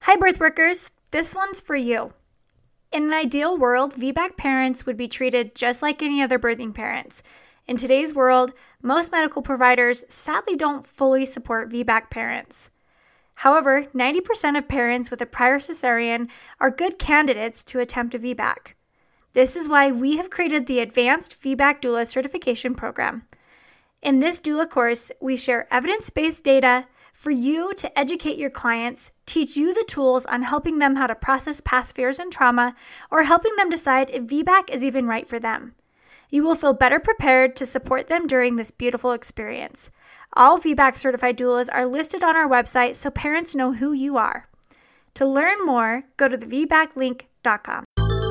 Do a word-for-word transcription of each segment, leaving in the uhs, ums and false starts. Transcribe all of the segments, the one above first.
Hi, birth workers. This one's for you. In an ideal world, V BAC parents would be treated just like any other birthing parents. In today's world, most medical providers sadly don't fully support V BAC parents. However, ninety percent of parents with a prior cesarean are good candidates to attempt a V BAC. This is why we have created the Advanced V BAC Doula Certification Program. In this doula course, we share evidence-based data for you to educate your clients, teach you the tools on helping them how to process past fears and trauma, or helping them decide if V BAC is even right for them. You will feel better prepared to support them during this beautiful experience. All V BAC certified doulas are listed on our website so parents know who you are. To learn more, go to the v bac link dot com.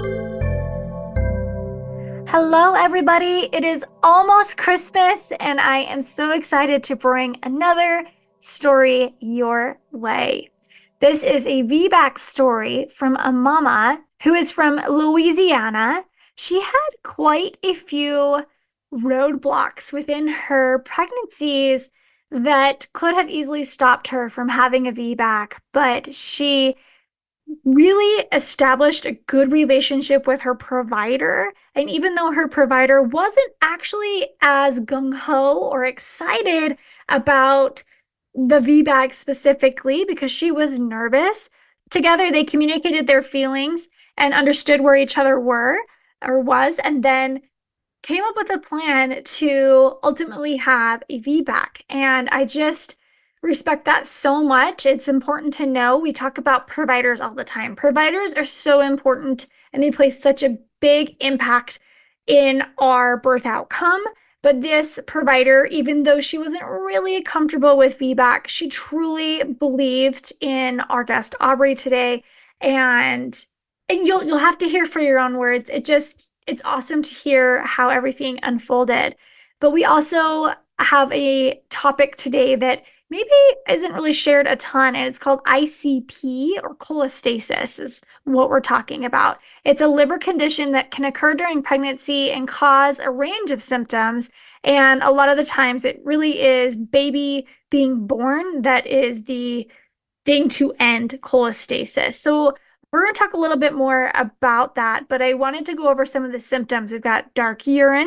Hello, everybody. It is almost Christmas, and I am so excited to bring another story your way. This is a V BAC story from a mama who is from Louisiana. She had quite a few roadblocks within her pregnancies that could have easily stopped her from having a V BAC, but she really established a good relationship with her provider. And even though her provider wasn't actually as gung-ho or excited about the V BAC specifically because she was nervous, together they communicated their feelings and understood where each other were or was, and then came up with a plan to ultimately have a V BAC. And I just respect that so much. It's important to know. We talk about providers all the time. Providers are so important and they play such a big impact in our birth outcome. But this provider, even though she wasn't really comfortable with V BAC, she truly believed in our guest Aubrey today. And and you'll you'll have to hear for your own words. It just it's awesome to hear how everything unfolded. But we also have a topic today that maybe isn't really shared a ton, and it's called I C P, or cholestasis is what we're talking about. It's a liver condition that can occur during pregnancy and cause a range of symptoms, and a lot of the times it really is baby being born that is the thing to end cholestasis. So we're going to talk a little bit more about that, but I wanted to go over some of the symptoms. We've got dark urine,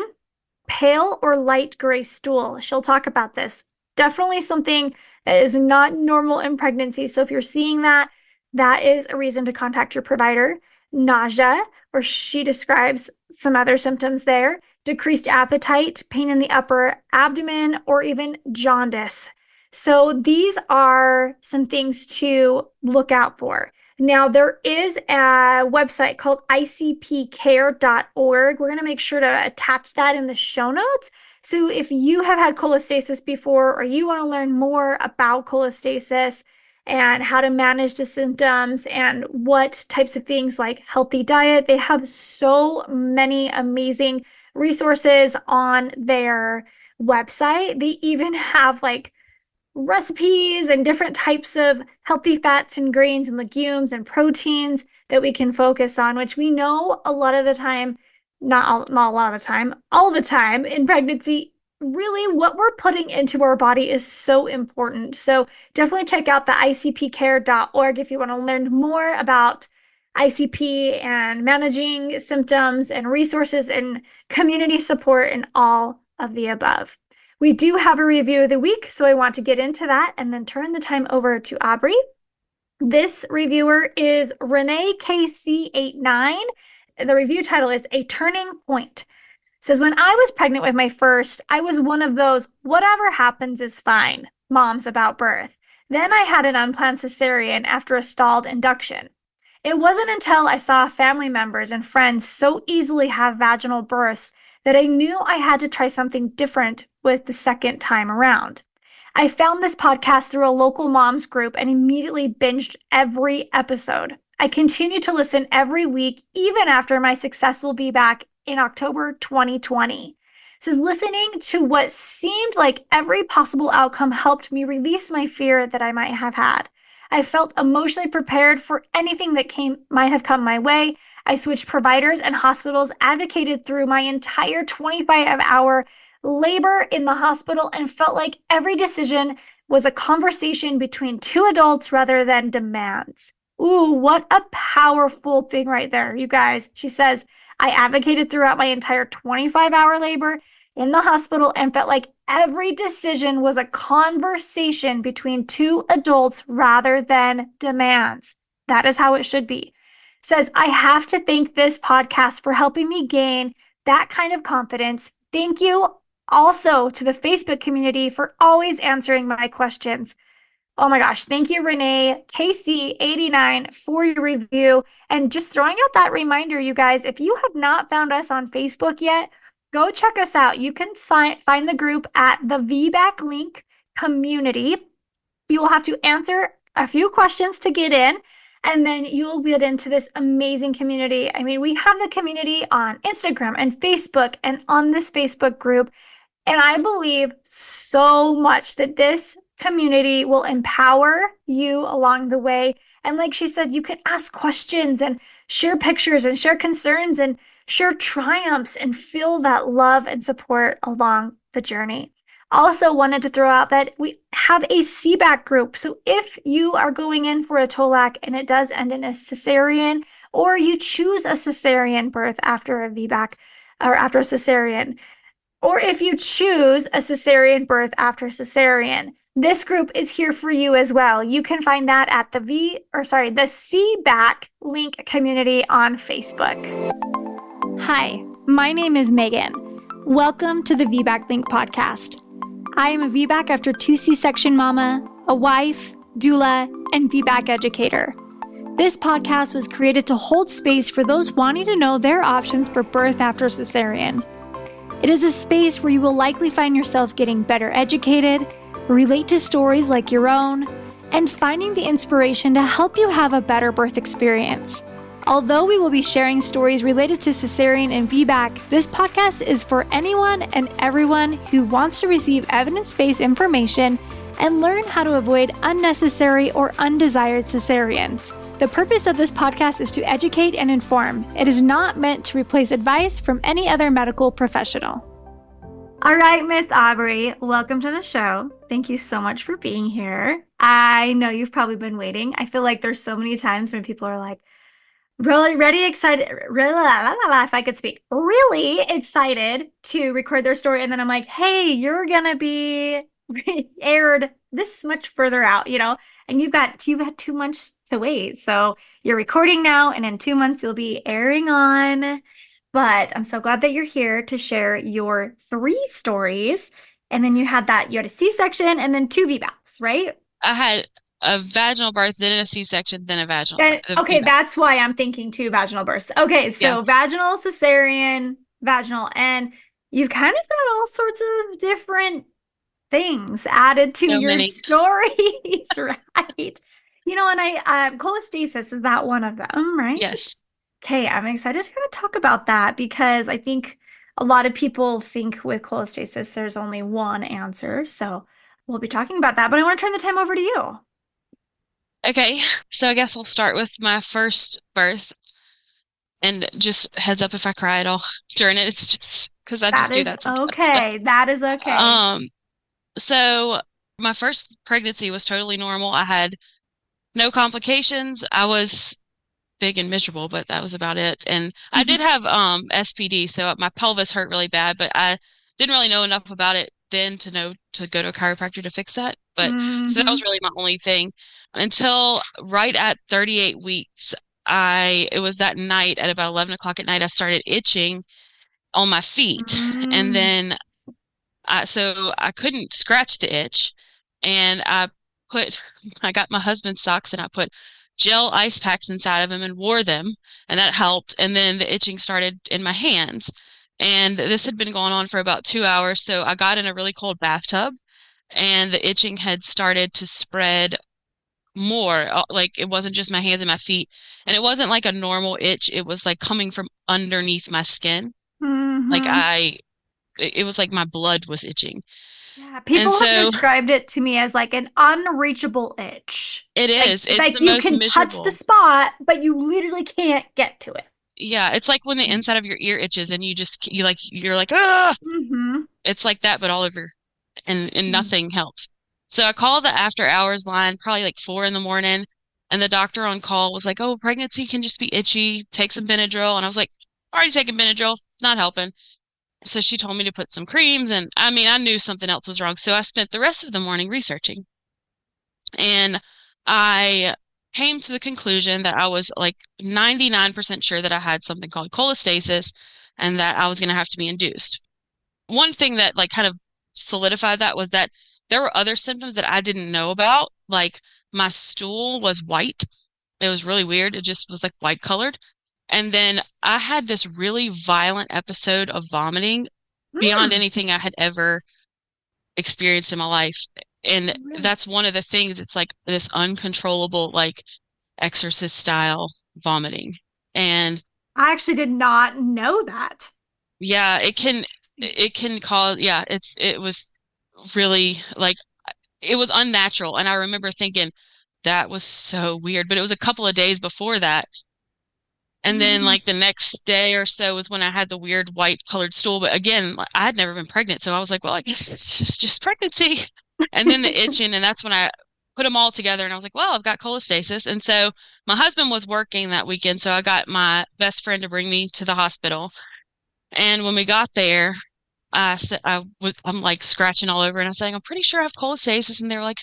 pale or light gray stool. She'll talk about this. Definitely something that is not normal in pregnancy. So if you're seeing that, that is a reason to contact your provider. Nausea, or she describes some other symptoms there. Decreased appetite, pain in the upper abdomen, or even jaundice. So these are some things to look out for. Now, there is a website called I C P care dot org. We're going to make sure to attach that in the show notes. So if you have had cholestasis before, or you want to learn more about cholestasis and how to manage the symptoms and what types of things like healthy diet, they have so many amazing resources on their website. They even have like recipes and different types of healthy fats and grains and legumes and proteins that we can focus on, which we know a lot of the time, not all, not a lot of the time, all the time in pregnancy, really what we're putting into our body is so important. So definitely check out the I C P care dot org if you want to learn more about I C P and managing symptoms and resources and community support and all of the above. We do have a review of the week, so I want to get into that and then turn the time over to Aubrey. This reviewer is Renee K C eighty-nine. The review title is A Turning Point. It says, when I was pregnant with my first, I was one of those whatever happens is fine moms about birth. Then I had an unplanned cesarean after a stalled induction. It wasn't until I saw family members and friends so easily have vaginal births that I knew I had to try something different with the second time around. I found this podcast through a local moms group and immediately binged every episode. I continued to listen every week, even after my successful V BAC in October twenty twenty. It says, listening to what seemed like every possible outcome helped me release my fear that I might have had. I felt emotionally prepared for anything that came might have come my way. I switched providers and hospitals, advocated through my entire twenty-five hour labor in the hospital, and felt like every decision was a conversation between two adults rather than demands. Ooh, what a powerful thing right there, you guys. She says, I advocated throughout my entire twenty-five hour labor in the hospital and felt like every decision was a conversation between two adults rather than demands. That is how it should be. Says, I have to thank this podcast for helping me gain that kind of confidence. Thank you also to the Facebook community for always answering my questions. Oh my gosh. Thank you, Renee, K C eighty-nine, for your review. And just throwing out that reminder, you guys, if you have not found us on Facebook yet, go check us out. You can sign, find the group at the V BAC Link community. You will have to answer a few questions to get in, and then you'll get into this amazing community. I mean, we have the community on Instagram and Facebook and on this Facebook group. And I believe so much that this community will empower you along the way. And like she said, you can ask questions and share pictures and share concerns and share triumphs and feel that love and support along the journey. Also wanted to throw out that we have a C BAC group. So if you are going in for a T O L A C and it does end in a cesarean, or you choose a cesarean birth after a V BAC or after a cesarean, or if you choose a cesarean birth after cesarean, this group is here for you as well. You can find that at the V, or sorry, the C BAC Link community on Facebook. Hi, my name is Megan. Welcome to the V BAC Link podcast. I am a V BAC after two C-section mama, a wife, doula, and V BAC educator. This podcast was created to hold space for those wanting to know their options for birth after cesarean. It is a space where you will likely find yourself getting better educated, relate to stories like your own, and finding the inspiration to help you have a better birth experience. Although we will be sharing stories related to cesarean and V BAC, this podcast is for anyone and everyone who wants to receive evidence-based information and learn how to avoid unnecessary or undesired cesareans. The purpose of this podcast is to educate and inform. It is not meant to replace advice from any other medical professional. All right, Miss Aubrey, welcome to the show. Thank you so much for being here. I know you've probably been waiting. I feel like there's so many times when people are like, really ready, excited, really, la, la, la, if I could speak, really excited to record their story. And then I'm like, hey, you're going to be aired this much further out, you know, and you've got, you've had two months to wait. So you're recording now, and in two months, you'll be airing on. But I'm so glad that you're here to share your three stories. And then you had that, you had a C-section and then two V BACs, right? I had a vaginal birth, then a C-section, then a vaginal Then, birth. okay, that's why I'm thinking two vaginal births. Okay, so Yeah. vaginal, cesarean, vaginal, and you've kind of got all sorts of different things added to So your many. stories, right? You know, and I, um, cholestasis is that one of them, right? Yes. Okay, I'm excited to kind of talk about that because I think a lot of people think with cholestasis there's only one answer. So we'll be talking about that, but I want to turn the time over to you. Okay, so I guess I'll start with my first birth. And just heads up if I cry at all during it, it's just because I just That do is that sometimes. okay. That is okay. Um, so my first pregnancy was totally normal. I had no complications. I was big and miserable, but that was about it. And I did have um S P D, so my pelvis hurt really bad, but I didn't really know enough about it then to know to go to a chiropractor to fix that. But so that was really my only thing until right at thirty-eight weeks. I it was that night at about eleven o'clock at night, I started itching on my feet. Mm. And then I so I couldn't scratch the itch. And I put I got my husband's socks and I put gel ice packs inside of them and wore them, and that helped. And then the itching started in my hands. And this had been going on for about two hours. So I got in a really cold bathtub, and the itching had started to spread more. Like it wasn't just my hands and my feet. And it wasn't like a normal itch. It was like coming from underneath my skin. Mm-hmm. Like I, it was like my blood was itching. Yeah, people And have so described it to me as like an unreachable itch. it Like, is. It's like the you most can touch miserable. the spot, but you literally can't get to it. Yeah, it's like when the inside of your ear itches and you just you like you're like ah. Mm-hmm. It's like that, but all over, and and Mm. nothing helps. So I called the after hours line, probably like four in the morning, And the doctor on call was like, "Oh, pregnancy can just be itchy. Take some Benadryl." And I was like, "Already taking Benadryl. It's not helping." So she told me to put some creams, and I mean, I knew something else was wrong. So I spent the rest of the morning researching. And I came to the conclusion that I was like ninety-nine percent sure that I had something called cholestasis and that I was going to have to be induced. One thing that like kind of solidified that was that there were other symptoms that I didn't know about. Like my stool was white. It was really weird. It just was like white colored. And then I had this really violent episode of vomiting beyond Mm, anything I had ever experienced in my life. And really? that's one of the things. It's like this uncontrollable, like exorcist style vomiting. And I actually did not know that. yeah, it can, Interesting. it can cause, yeah, it's, it was really like, it was unnatural. And I remember thinking that was so weird, but it was a couple of days before that. And then Mhm. like the next day or so was when I had the weird white colored stool. But again, like, I had never been pregnant. So I was like, well, I guess it's just, just pregnancy. And then the itching. And that's when I put them all together and I was like, well, I've got cholestasis. And so my husband was working that weekend. So I got my best friend to bring me to the hospital. And when we got there, I said, I was, I'm like scratching all over and I was saying, I'm pretty sure I have cholestasis. And they were like,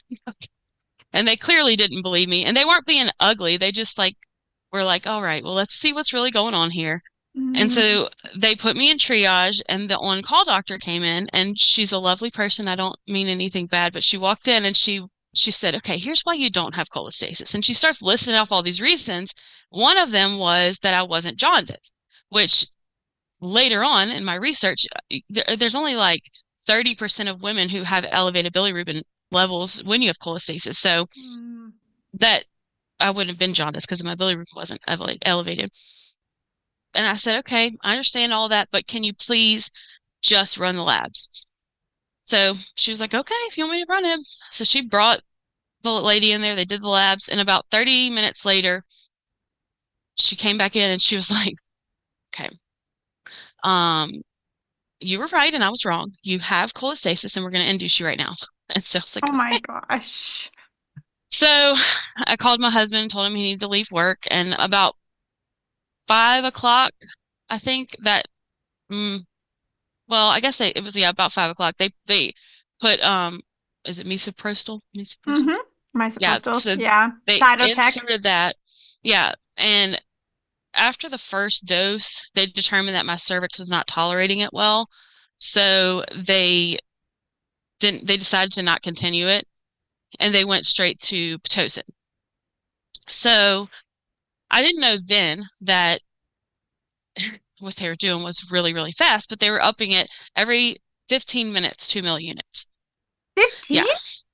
and they clearly didn't believe me. And they weren't being ugly. They just like were like, all right, well, let's see what's really going on here. And Mm, so they put me in triage, and the on-call doctor came in, and she's a lovely person. I don't mean anything bad, but she walked in and she she said, "Okay, here's why you don't have cholestasis." And she starts listing off all these reasons. One of them was that I wasn't jaundiced, which later on in my research, there, there's only like thirty percent of women who have elevated bilirubin levels when you have cholestasis. So mm. that I wouldn't have been jaundiced because my bilirubin wasn't elevated. And I said, okay, I understand all that, but can you please just run the labs? So she was like, okay, if you want me to run him. So she brought the lady in there. They did the labs. And about thirty minutes later, she came back in and she was like, okay, um, you were right and I was wrong. You have cholestasis and we're going to induce you right now. And so I was like, Oh my okay. gosh. So I called my husband and told him he needed to leave work. And about five o'clock, I think that, mm, well, I guess they, it was, yeah, about five o'clock. They, they put, um, is it misoprostol? Misoprostol? Mm-hmm. My Yeah. supposed So Yeah. they Cytotech. inserted that. Yeah. And after the first dose, they determined that my cervix was not tolerating it well. So they didn't, they decided to not continue it and they went straight to Pitocin. So I didn't know then that what they were doing was really, really fast, but they were upping it every fifteen minutes, two mil units. fifteen? Yeah.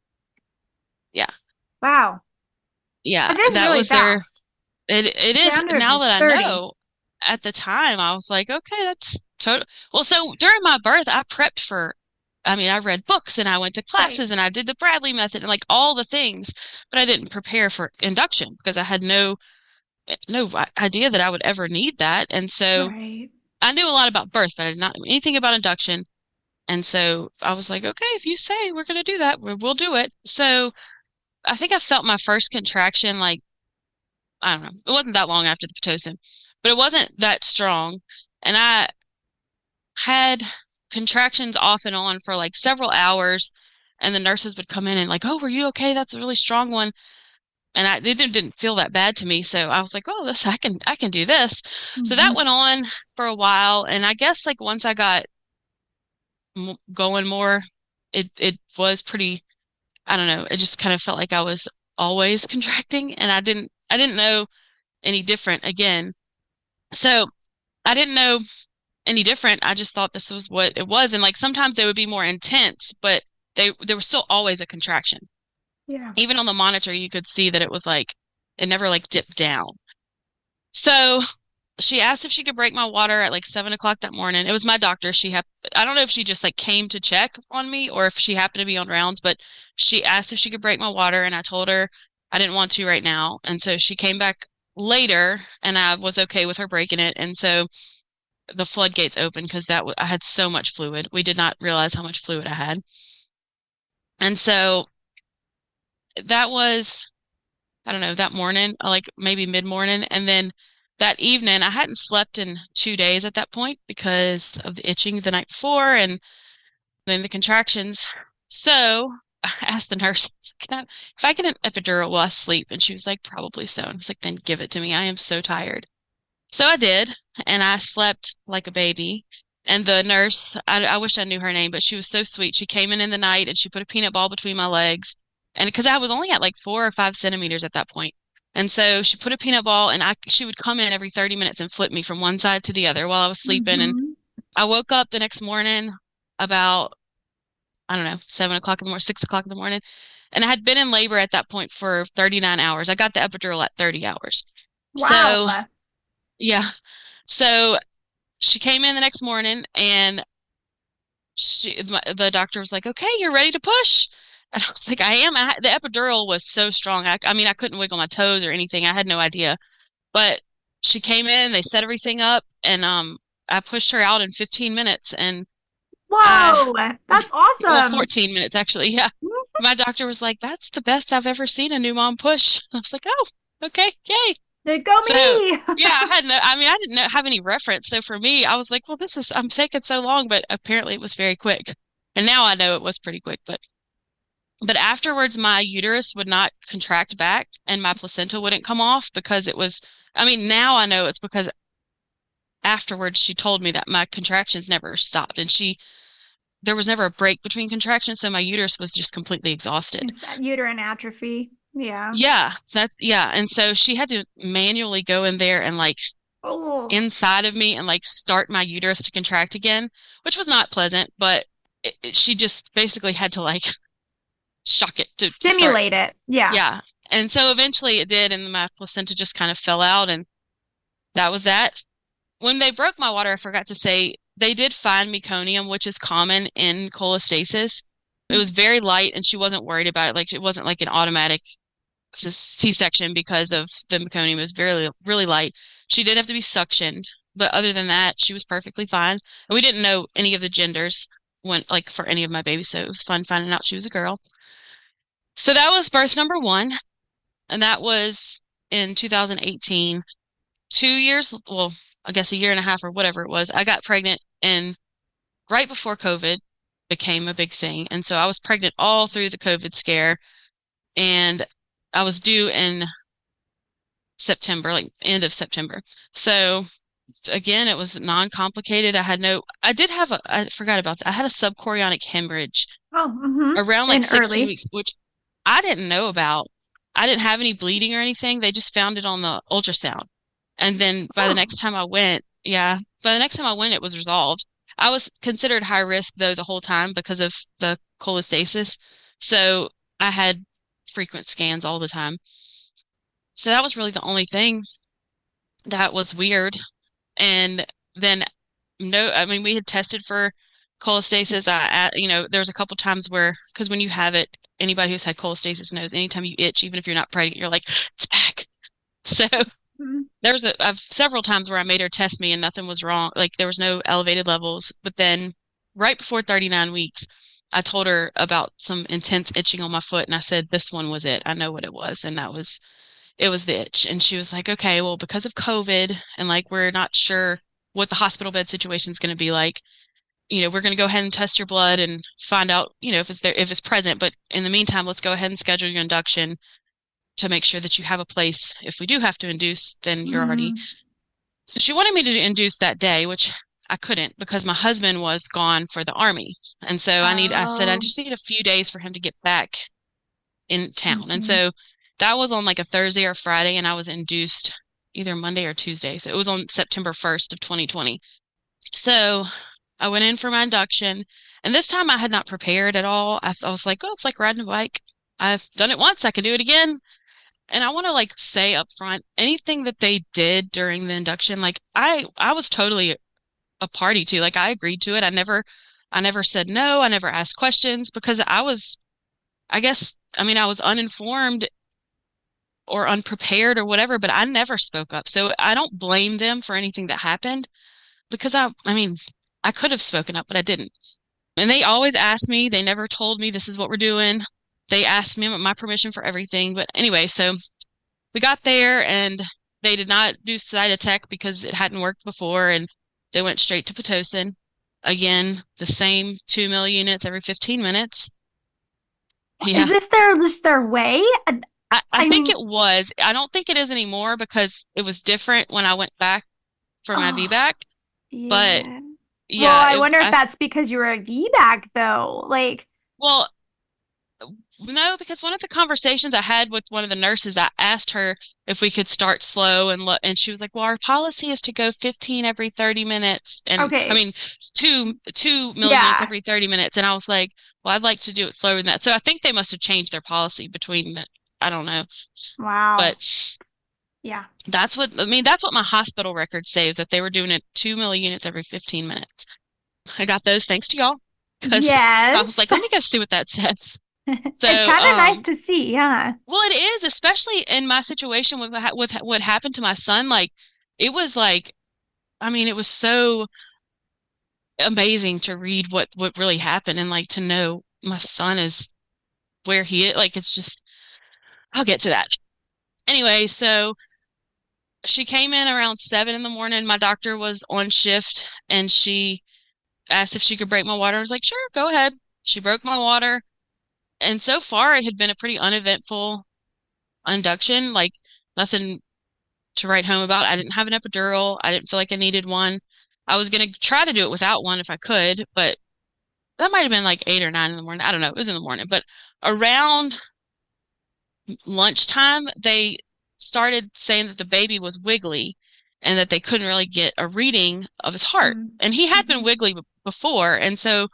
Yeah. Wow. Yeah. That is That really was their, fast. it, it The is standard now is that I thirty. know. At the time, I was like, okay, that's total. Well, so during my birth, I prepped for, I mean, I read books and I went to Right. classes and I did the Bradley method and like all the things, but I didn't prepare for induction because I had no no idea that I would ever need that. And so Right. I knew a lot about birth, but I did not know anything about induction. And so I was like, okay, if you say we're going to do that, we'll do it. So I think I felt my first contraction like, I don't know, it wasn't that long after the Pitocin, but it wasn't that strong. And I had contractions off and on for like several hours. And the nurses would come in and like, oh, were you okay? That's a really strong one. And I it didn't, didn't feel that bad to me. So I was like, oh, this I can I can do this. So that Hmm. went on for a while. And I guess like once I got m going more, it it was pretty, I don't know, it just kind of felt like I was always contracting and I didn't I didn't know any different again. So I didn't know any different. I just thought this was what it was. And like sometimes they would be more intense, but they there was still always a contraction. Yeah. Even on the monitor, you could see that it was like it never like dipped down. So she asked if she could break my water at like seven o'clock that morning. It was my doctor. She had, I don't know if she just like came to check on me or if she happened to be on rounds, but she asked if she could break my water and I told her I didn't want to right now. And so she came back later and I was okay with her breaking it. And so the floodgates opened because that w I had so much fluid. We did not realize how much fluid I had. And so that was I don't know, that morning, uh, like maybe mid-morning. And then that evening, I hadn't slept in two days at that point because of the itching the night before and then the contractions. So I asked the nurse, can I, if I get an epidural while I sleep? And she was like, probably so. And I was like, then give it to me. I am so tired. So I did, and I slept like a baby. And the nurse, I, I wish I knew her name, but she was so sweet. She came in in the night and she put a peanut ball between my legs. And because I was only at like four or five centimeters at that point. And so she put a peanut ball and I, she would come in every thirty minutes and flip me from one side to the other while I was sleeping. And Hmm. I woke up the next morning about, I don't know, seven o'clock in the morning, six o'clock in the morning. And I had been in labor at that point for thirty-nine hours. I got the epidural at thirty hours. Wow. So, yeah. So she came in the next morning and she, my, the doctor was like, okay, you're ready to push. And I was like, I am. I, the epidural was so strong. I, I mean, I couldn't wiggle my toes or anything. I had no idea. But she came in, they set everything up, and um, I pushed her out in fifteen minutes. And I, Whoa, that's well, awesome. fourteen minutes actually. Yeah. My doctor was like, that's the best I've ever seen a new mom push. I was like, oh, okay, yay. There go So me. yeah, I had no, I mean, I didn't know, have any reference. So for me, I was like, well, this is, I'm taking so long, but apparently it was very quick. And now I know it was pretty quick, but, but afterwards, my uterus would not contract back and my placenta wouldn't come off because it was, I mean, now I know it's because afterwards she told me that my contractions never stopped and she, there was never a break between contractions. So my uterus was just completely exhausted. It's uterine atrophy. Yeah. Yeah, that's, yeah. And so she had to manually go in there and like Oh, inside of me and like start my uterus to contract again, which was not pleasant, but it, it- she just basically had to like shock it to, to start. stimulate it. Yeah. Yeah. And so eventually it did, and my placenta just kind of fell out, and that was that. When they broke my water, I forgot to say they did find meconium, which is common in cholestasis. It was very light, and she wasn't worried about it. Like it wasn't like an automatic C-section because of the meconium. It was very, really light. She did have to be suctioned, but other than that, she was perfectly fine. And we didn't know any of the genders when, like, for any of my babies, so it was fun finding out she was a girl. So that was birth number one, and that was in two thousand eighteen. Two years, well, I guess a year and a half or whatever it was, I got pregnant and right before COVID became a big thing. And so I was pregnant all through the COVID scare and I was due in September, like end of September. So again, it was non-complicated. I had no, I did have a, I forgot about that. I had a subchorionic hemorrhage Oh, hmm. around like And sixteen early. weeks, which I didn't know about. I didn't have any bleeding or anything. They just found it on the ultrasound. And then by the Oh. next time I went, yeah, by the next time I went, it was resolved. I was considered high risk though the whole time because of the cholestasis. So I had frequent scans all the time. So that was really the only thing that was weird. And then no, I mean, we had tested for cholestasis. I, you know, there was a couple times where, because when you have it, anybody who's had cholestasis knows anytime you itch, even if you're not pregnant, you're like, it's back. So Mhm. there was a, I've several times where I made her test me and nothing was wrong. Like there was no elevated levels. But then right before thirty-nine weeks, I told her about some intense itching on my foot and I said, this one was it. I know what it was. And that was it was the itch. And she was like, okay, well, because of COVID and like we're not sure what the hospital bed situation is going to be like, you know, we're going to go ahead and test your blood and find out, you know, if it's there, if it's present. But in the meantime, let's go ahead and schedule your induction to make sure that you have a place. If we do have to induce, then you're already. Mhm. So she wanted me to induce that day, which I couldn't because my husband was gone for the army. And so I need, I said, I Oh. just need a few days for him to get back in town. And Mhm. so that was on like a Thursday or Friday, and I was induced either Monday or Tuesday. So it was on September first of twenty twenty. So I went in for my induction, and this time I had not prepared at all. I, I was like, oh, it's like riding a bike. I've done it once, I can do it again. And I want to like say up front, anything that they did during the induction, like I I was totally a party to. Like I agreed to it. I never I never said no. I never asked questions because I was I guess I mean I was uninformed or unprepared or whatever, but I never spoke up. So I don't blame them for anything that happened because I, I mean, I could have spoken up, but I didn't. And they always ask me, they never told me this is what we're doing. They asked me my permission for everything. But anyway, so we got there and they did not do Cytotec because it hadn't worked before, and they went straight to Pitocin. Again, the same two mil units every fifteen minutes. Is Yeah. this their just their way? I, I, I I think mean, it was. I don't think it is anymore because it was different when I went back for my oh, V BAC. But yeah. Well, yeah, I it, wonder if I, that's because you were a V VBAC though. Like, well, no, because one of the conversations I had with one of the nurses, I asked her if we could start slow and look, and she was like, "Well, our policy is to go fifteen every thirty minutes, and I okay, mean two two million units yeah, every thirty minutes." And I was like, "Well, I'd like to do it slower than that." So I think they must have changed their policy between the, I don't know, wow, but yeah. that's what I mean. That's what my hospital record says that they were doing it two million units every fifteen minutes. I got those thanks to y'all because I was Yes. like, let me go see what that says. It's So, kind of nice um, to see, yeah. well, it is, especially in my situation with with what happened to my son. Like, it was like, I mean, it was so amazing to read what what really happened and like to know my son is where he is. Like, it's just, I'll get to that. Anyway, so she came in around seven in the morning. My doctor was on shift and she asked if she could break my water. I was like, sure, go ahead. She broke my water. And so far, it had been a pretty uneventful induction, like nothing to write home about. I didn't have an epidural. I didn't feel like I needed one. I was going to try to do it without one if I could, but that might have been like eight or nine in the morning. I don't know. It was in the morning. But around lunchtime, they started saying that the baby was wiggly and that they couldn't really get a reading of his heart. And he had been Mm-hmm. wiggly before. And so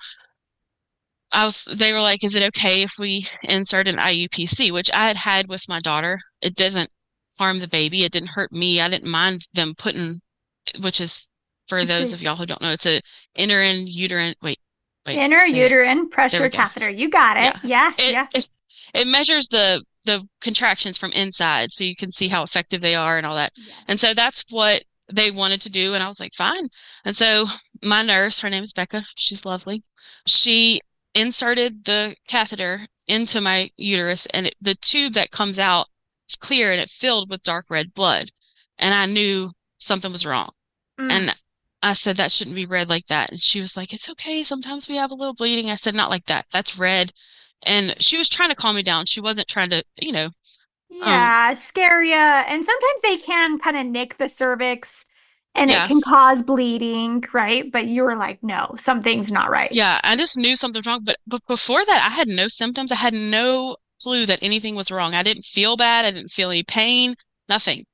I was, they were like, is it okay if we insert an I U P C, which I had had with my daughter? It doesn't harm the baby. It didn't hurt me. I didn't mind them putting, which is for It's those a of y'all who don't know, it's a inner uterine, wait, wait, say it. Interuterine There we pressure go. catheter. You got it. Yeah. Yeah, It, yeah. it, it measures the, the contractions from inside so you can see how effective they are and all that. And Yes. so that's what they wanted to do. And I was like, fine. And so my nurse, her name is Becca, she's lovely. She inserted the catheter into my uterus, and it, the tube that comes out is clear and it filled with dark red blood. And I knew something was wrong. Mm. And I said, that shouldn't be red like that. And she was like, it's okay. Sometimes we have a little bleeding. I said, not like that. That's red. And she was trying to calm me down. She wasn't trying to, you know, um, Yeah, scare ya. And sometimes they can kind of nick the cervix and it yeah, can cause bleeding, right? But you were like, no, something's not right. yeah. I just knew something was wrong. But, but before that, I had no symptoms. I had no clue that anything was wrong. I didn't feel bad. I didn't feel any pain, nothing.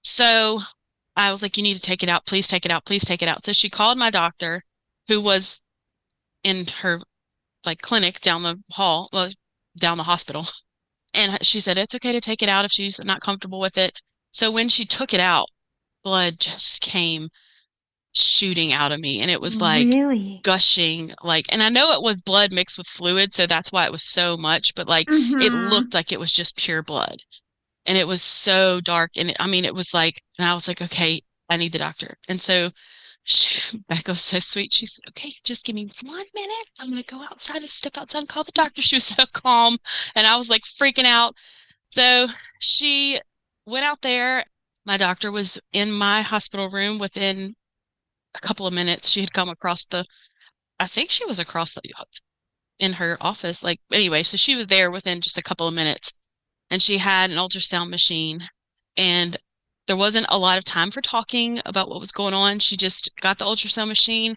So I was like, you need to take it out. Please take it out. Please take it out. So she called my doctor, who was in her like clinic down the hall, well, down the hospital. And she said, it's okay to take it out if she's not comfortable with it. So when she took it out, blood just came shooting out of me. And it was like Really? gushing, like, and I know it was blood mixed with fluid. So that's why it was so much, but like it Mm-hmm. looked like it was just pure blood. And it was so dark. And it, I mean, it was like, and I was like, okay, I need the doctor. And so she, Becca was so sweet. She said, okay, just give me one minute. I'm going to go outside and step outside and call the doctor. She was so calm. And I was like freaking out. So she went out there. My doctor was in my hospital room within a couple of minutes. She had come across the, I think she was across the, in her office. Like, anyway, so she was there within just a couple of minutes and she had an ultrasound machine and there wasn't a lot of time for talking about what was going on. She just got the ultrasound machine,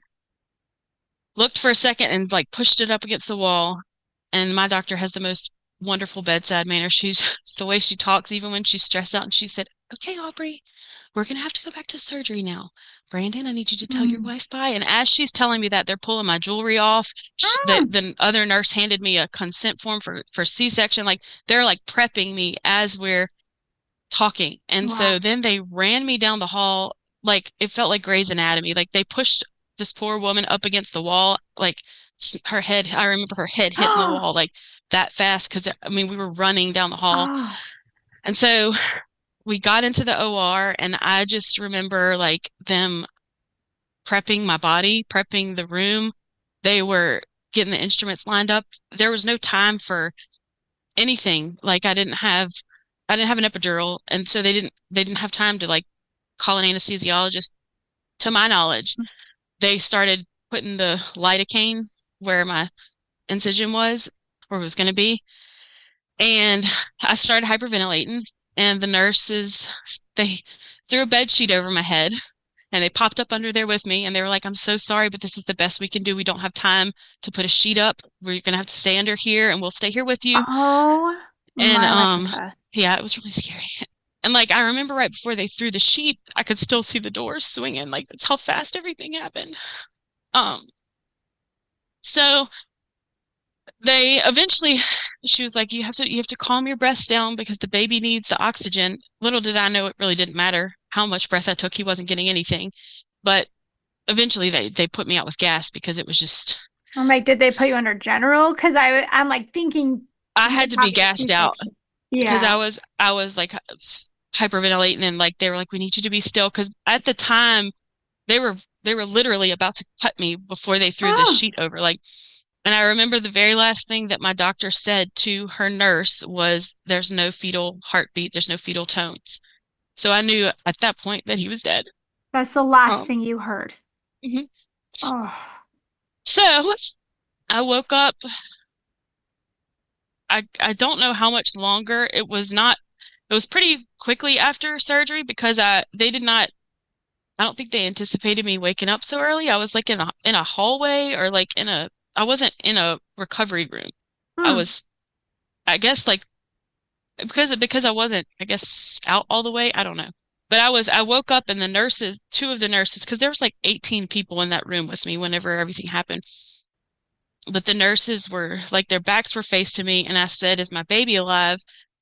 looked for a second and like pushed it up against the wall. And my doctor has the most wonderful bedside manner. She's the way she talks, even when she's stressed out. And she said, okay, Aubrey, we're going to have to go back to surgery now. Brandon, I need you to tell your Mm. wife bye. And as she's telling me that, they're pulling my jewelry off. Sh- The, Mm. the other nurse handed me a consent form for, for C-section. Like they're like prepping me as we're talking. And Wow. so then they ran me down the hall. Like it felt like Grey's Anatomy. Like they pushed this poor woman up against the wall. Like her head, I remember her head hitting the Oh, wall like that fast because I mean, we were running down the hall. oh, And so we got into the O R and I just remember like them prepping my body, prepping the room. They were getting the instruments lined up. There was no time for anything. Like I didn't have I didn't have an epidural, and so they didn't they didn't have time to like call an anesthesiologist. To my knowledge, they started putting the lidocaine where my incision was or was going to be. And I started hyperventilating, and the nurses, they threw a bed sheet over my head and they popped up under there with me and they were like, I'm so sorry, but this is the best we can do. We don't have time to put a sheet up. We're going to have to stay under here and we'll stay here with you. Oh And my um, Lanta. yeah, it was really scary. And like I remember right before they threw the sheet, I could still see the doors swinging. Like that's how fast everything happened. Um, so they eventually, she was like, you have to you have to calm your breaths down because the baby needs the oxygen. Little did I know it really didn't matter how much breath I took. He wasn't getting anything. But eventually they they put me out with gas because it was just I'm like, did they put you under general? Because I I'm like thinking I you had would to have be a gassed out C-section. because I Yeah. was I was like hyperventilating and like they were like, we need you to be still because at the time they were they were literally about to cut me before they threw this Oh, sheet over. Like, and I remember the very last thing that my doctor said to her nurse was, "There's no fetal heartbeat. There's no fetal tones." So I knew at that point that he was dead. that's the last Um, thing you heard. mhm. Oh. So I woke up. I I don't know how much longer. It was not. It was pretty quickly after surgery because I they did not. I don't think they anticipated me waking up so early. I was like in a in a hallway or like in a I wasn't in a recovery room. I Hmm. was I guess like because because I wasn't I guess out all the way. I don't know. But I was I woke up and the nurses, two of the nurses, because there was like eighteen people in that room with me whenever everything happened. But the nurses were like their backs were faced to me and I said, "Is my baby alive?"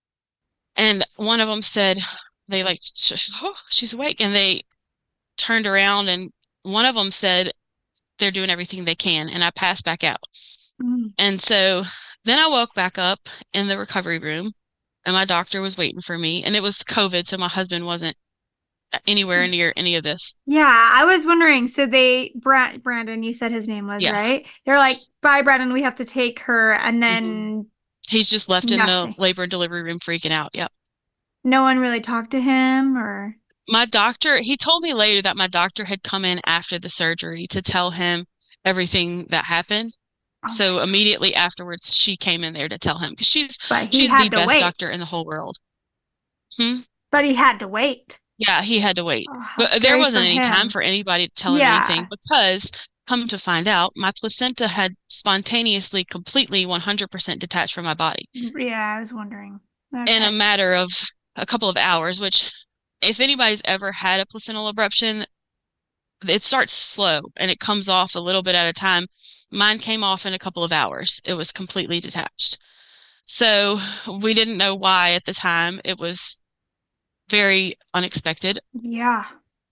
And one of them said they like oh, she's awake and they turned around and one of them said they're doing everything they can and I passed back out. Hmm. And so then I woke back up in the recovery room and my doctor was waiting for me and it was COVID, so my husband wasn't anywhere near any of this. Yeah, I was wondering. So they, Bra Brandon, you said his name was, Yeah. right? They're like, bye, Brandon, we have to take her. And hmm then He's just left in the nothing. labor and delivery room freaking out. Yep. No one really talked to him or, My doctor, he told me later that my doctor had come in after the surgery to tell him everything that happened. oh my So gosh. immediately afterwards, she came in there to tell him because she's But he she's the had to best wait. doctor in the whole world. Hmm? But he had to wait. Yeah, he had to wait. Oh, how But there scary wasn't for any time him. for anybody to tell him anything Yeah. because, come to find out, my placenta had spontaneously, completely one hundred percent detached from my body Yeah, I was wondering. in a Okay. matter of a couple of hours, which, if anybody's ever had a placental abruption, it starts slow and it comes off a little bit at a time. Mine came off in a couple of hours. It was completely detached. So we didn't know why at the time. It was very unexpected. Yeah.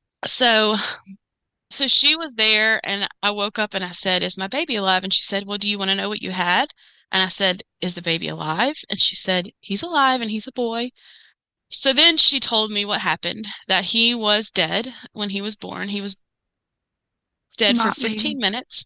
So So she was there, and I woke up and I said, "Is my baby alive?" And she said, "Well, do you want to know what you had?" And I said, "Is the baby alive?" And she said, "He's alive and he's a boy." So then she told me what happened, that he was dead when he was born. He was dead for Not fifteen breathing. minutes.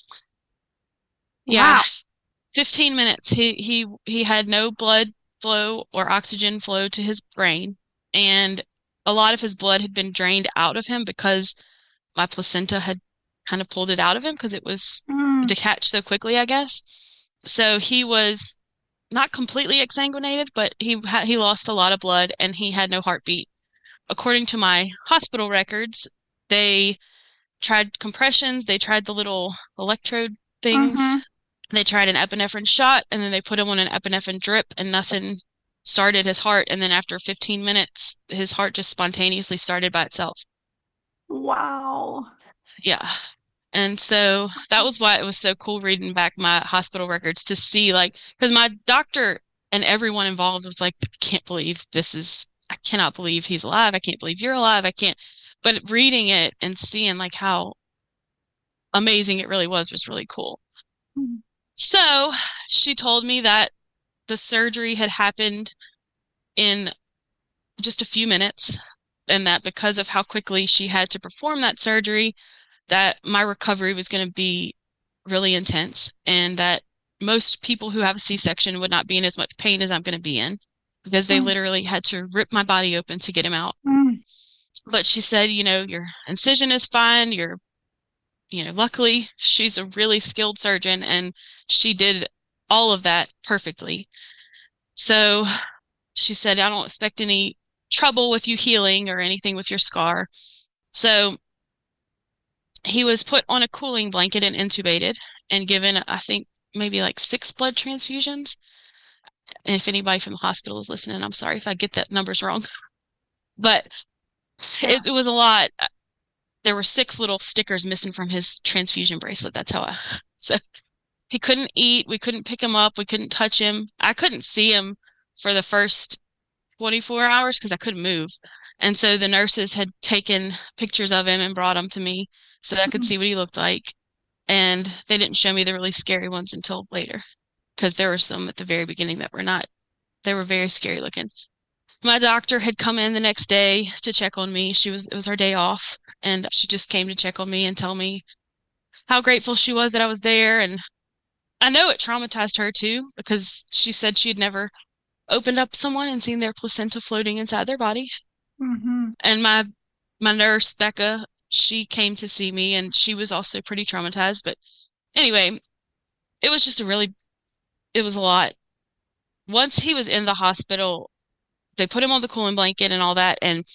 Yeah, Wow. fifteen minutes. He he he had no blood flow or oxygen flow to his brain, and a lot of his blood had been drained out of him because my placenta had kind of pulled it out of him because it was Mm. detached so quickly, I guess. So he was not completely exsanguinated, but he ha he lost a lot of blood and he had no heartbeat. According to my hospital records, they tried compressions, they tried the little electrode things, Mm-hmm. they tried an epinephrine shot, and then they put him on an epinephrine drip, and nothing started his heart. And then after fifteen minutes, his heart just spontaneously started by itself. Wow. Yeah. And so that was why it was so cool reading back my hospital records to see like because my doctor and everyone involved was like, I can't believe this is I cannot believe he's alive. I can't believe you're alive. I can't. But reading it and seeing like how amazing it really was was really cool. So she told me that the surgery had happened in just a few minutes and that because of how quickly she had to perform that surgery, that my recovery was going to be really intense and that most people who have a C-section would not be in as much pain as I'm going to be in. because they Mm. literally had to rip my body open to get him out. Mm. But she said, you know, your incision is fine. You're, you know, luckily she's a really skilled surgeon and she did all of that perfectly. So she said, I don't expect any trouble with you healing or anything with your scar. So he was put on a cooling blanket and intubated and given, I think, maybe like six blood transfusions. And if anybody from the hospital is listening, I'm sorry if I get that numbers wrong. But Yeah. it, it was a lot. There were six little stickers missing from his transfusion bracelet. That's how I, so he couldn't eat. We couldn't pick him up. We couldn't touch him. I couldn't see him for the first twenty-four hours because I couldn't move. And so the nurses had taken pictures of him and brought them to me so that I could Mm. see what he looked like. And they didn't show me the really scary ones until later because there were some at the very beginning that were not, they were very scary looking. My doctor had come in the next day to check on me. She was, it was her day off, and she just came to check on me and tell me how grateful she was that I was there. And I know it traumatized her too, because she said she had never opened up someone and seen their placenta floating inside their body. Mm-hmm. And my my nurse, Becca, she came to see me and she was also pretty traumatized. But anyway, it was just a really, it was a lot. Once he was in the hospital, they put him on the cooling blanket and all that, and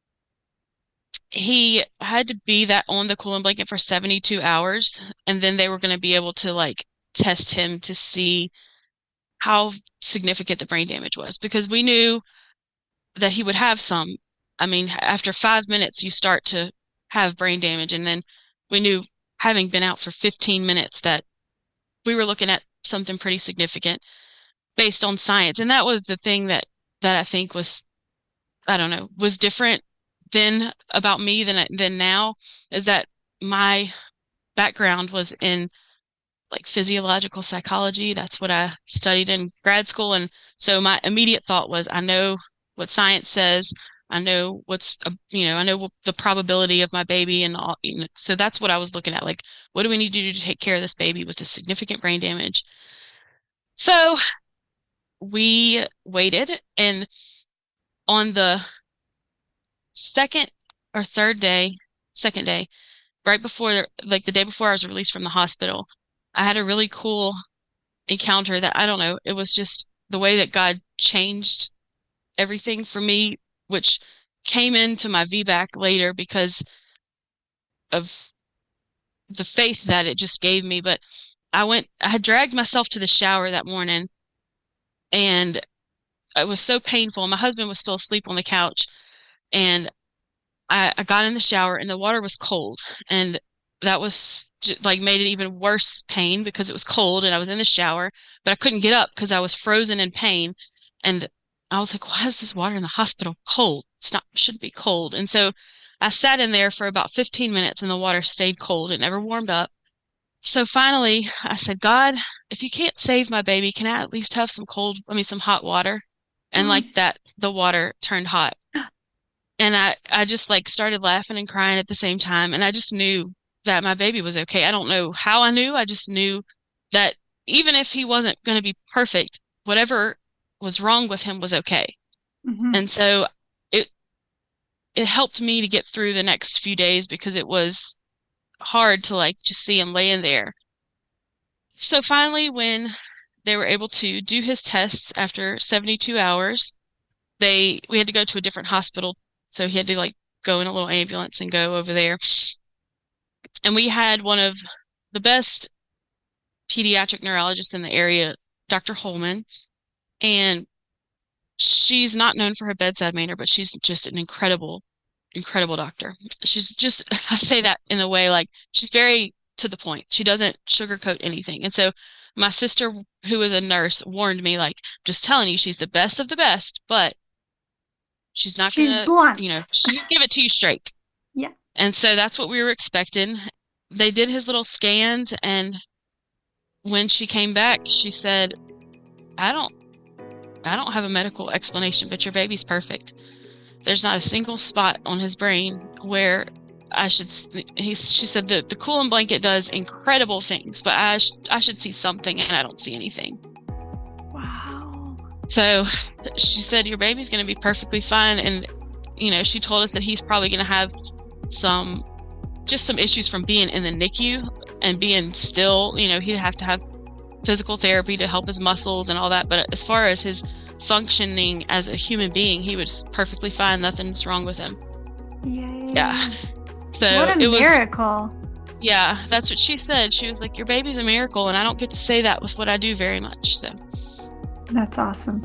he had to be that on the cooling blanket for seventy-two hours, and then they were going to be able to like test him to see how significant the brain damage was because we knew that he would have some. I mean, after five minutes, you start to have brain damage, and then we knew, having been out for fifteen minutes, that we were looking at something pretty significant based on science. And that was the thing that that I think was, I don't know, was different then about me than than now, is that my background was in like physiological psychology. That's what I studied in grad school. And so my immediate thought was, I know what science says. I know what's, uh, you know, I know what the probability of my baby and all. You know, so that's what I was looking at. Like, what do we need to do to take care of this baby with this significant brain damage? So we waited, and on the second or third day, second day, right before, like the day before I was released from the hospital, I had a really cool encounter that, I don't know, it was just the way that God changed everything for me, which came into my V BAC later because of the faith that it just gave me. But I went, I had dragged myself to the shower that morning, and it was so painful. My husband was still asleep on the couch, and I, I got in the shower and the water was cold, and that was like made it even worse pain because it was cold and I was in the shower, but I couldn't get up because I was frozen in pain. And I was like, why is this water in the hospital cold? It's not, it shouldn't be cold. And so I sat in there for about fifteen minutes and the water stayed cold. It never warmed up. So finally I said, God, if you can't save my baby, can I at least have some cold, I mean, some hot water? And Mm. like that, the water turned hot. And I, I just like started laughing and crying at the same time. And I just knew that my baby was okay. I don't know how I knew. I just knew that even if he wasn't going to be perfect, whatever was wrong with him was okay. Mm-hmm. And so it it helped me to get through the next few days because it was hard to like just see him laying there. So finally, when they were able to do his tests after seventy-two hours, they we had to go to a different hospital. So he had to like go in a little ambulance and go over there. And we had one of the best pediatric neurologists in the area, Doctor Holman. And she's not known for her bedside manner, but she's just an incredible, incredible doctor. She's just, I say that in a way like she's very to the point. She doesn't sugarcoat anything. And so my sister, who is a nurse, warned me, like, just telling you, she's the best of the best, but she's not She's gonna, blunt. you know, she'll give it to you straight. Yeah. And so that's what we were expecting. They did his little scans, and when she came back, she said, I don't I don't have a medical explanation, but your baby's perfect. There's not a single spot on his brain where I should, he, she said that the cooling blanket does incredible things, but I, sh I should see something, and I don't see anything. Wow. So she said, your baby's going to be perfectly fine. And, you know, she told us that he's probably going to have some, just some issues from being in the N I C U and being still, you know, he'd have to have physical therapy to help his muscles and all that. But as far as his functioning as a human being, he was perfectly fine. Nothing's wrong with him. Yay. Yeah. So what a it was, miracle. yeah, that's what she said. She was like, your baby's a miracle. And I don't get to say that with what I do very much. So that's awesome.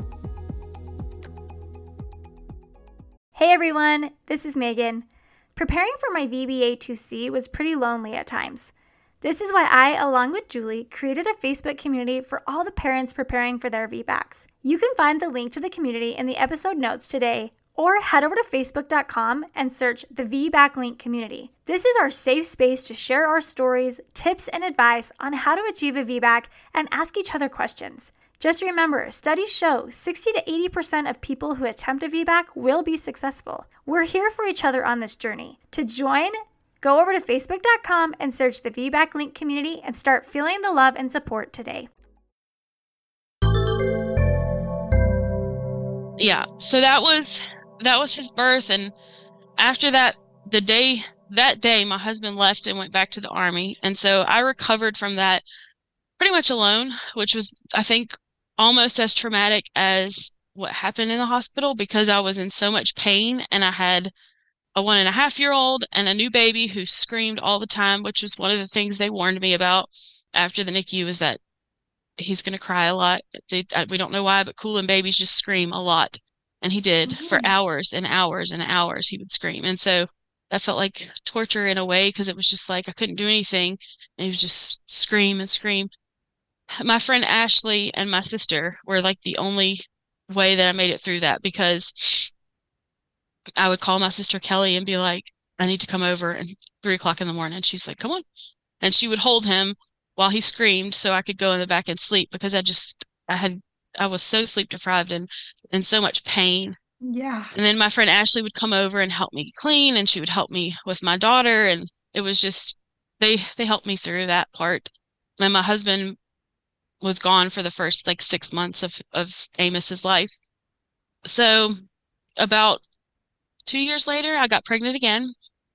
Hey everyone, this is Megan. Preparing for my V B A two C was pretty lonely at times. This is why I, along with Julie, created a Facebook community for all the parents preparing for their V BACs. You can find the link to the community in the episode notes today, or head over to facebook dot com and search the V BAC Link community. This is our safe space to share our stories, tips, and advice on how to achieve a V BAC and ask each other questions. Just remember, studies show sixty to eighty percent of people who attempt a V BAC will be successful. We're here for each other on this journey. To join, go over to facebook dot com and search the V BAC Link community and start feeling the love and support today. Yeah, so that was that was his birth, and after that, the day that day, my husband left and went back to the Army, and so I recovered from that pretty much alone, which was, I think, almost as traumatic as what happened in the hospital, because I was in so much pain, and I had a one and a half year old and a new baby who screamed all the time, which was one of the things they warned me about after the N I C U, is that he's going to cry a lot. They, we don't know why, but Kulin babies just scream a lot. And he did mm-hmm. for hours and hours and hours. He would scream. And so that felt like torture in a way, because it was just like I couldn't do anything. And he would just scream and scream. My friend Ashley and my sister were like the only way that I made it through that, because I would call my sister Kelly and be like, I need to come over at three o'clock in the morning. She's like, come on. And she would hold him while he screamed so I could go in the back and sleep, because I just, I had, I was so sleep deprived and in so much pain. Yeah. And then my friend Ashley would come over and help me clean, and she would help me with my daughter. And it was just, they, they helped me through that part. And my husband was gone for the first like six months of, of Amos's life. So about two years later, I got pregnant again.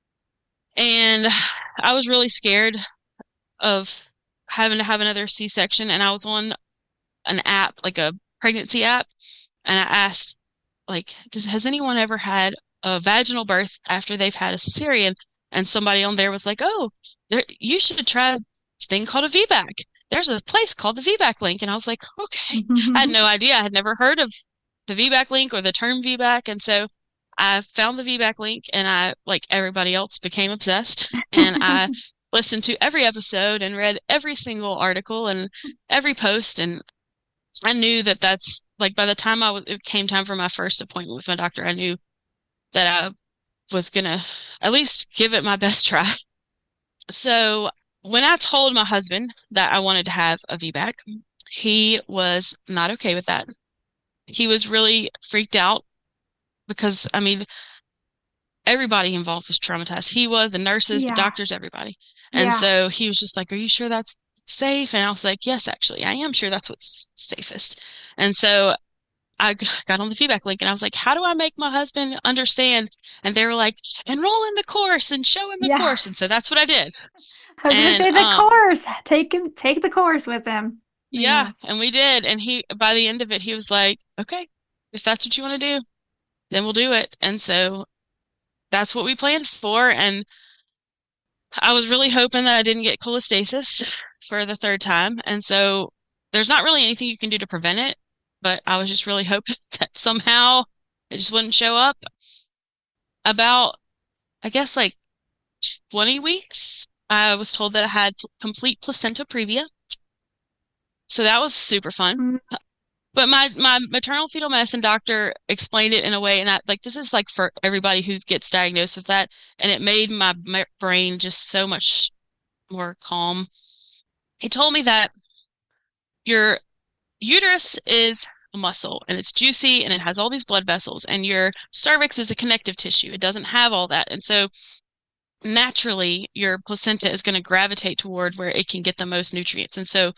And I was really scared of having to have another C-section. And I was on an app, like a pregnancy app. And I asked, like, does, has anyone ever had a vaginal birth after they've had a cesarean? And somebody on there was like, oh, there, you should try this thing called a V BAC. There's a place called the V BAC Link. And I was like, okay. I had no idea. I had never heard of the V BAC Link or the term V BAC. And so I found the V BAC Link, and I, like everybody else, became obsessed. And I listened to every episode and read every single article and every post. And I knew that that's, like, by the time I w- it came time for my first appointment with my doctor, I knew that I was going to at least give it my best try. So when I told my husband that I wanted to have a V BAC, he was not okay with that. He was really freaked out because, I mean, everybody involved was traumatized. He was, the nurses, yeah. the doctors, everybody. And yeah. so he was just like, are you sure that's safe? And I was like, yes, actually, I am sure that's what's safest. And so I got on the V BAC Link, and I was like, how do I make my husband understand? And they were like, enroll in the course and show him the yes. course. And so that's what I did. I was going to say the um, course. Take him, take the course with him. Yeah, yeah. And we did. And he, by the end of it, he was like, okay, if that's what you want to do, then we'll do it. And so that's what we planned for. And I was really hoping that I didn't get cholestasis for the third time. And so there's not really anything you can do to prevent it, but I was just really hoping that somehow it just wouldn't show up. About, I guess, like twenty weeks, I was told that I had complete placenta previa. So that was super fun. Mm-hmm. But my, my maternal fetal medicine doctor explained it in a way, and I, like, this is like for everybody who gets diagnosed with that, and it made my, my brain just so much more calm. He told me that your uterus is a muscle, and it's juicy, and it has all these blood vessels, and your cervix is a connective tissue. It doesn't have all that. And so naturally, your placenta is going to gravitate toward where it can get the most nutrients. And so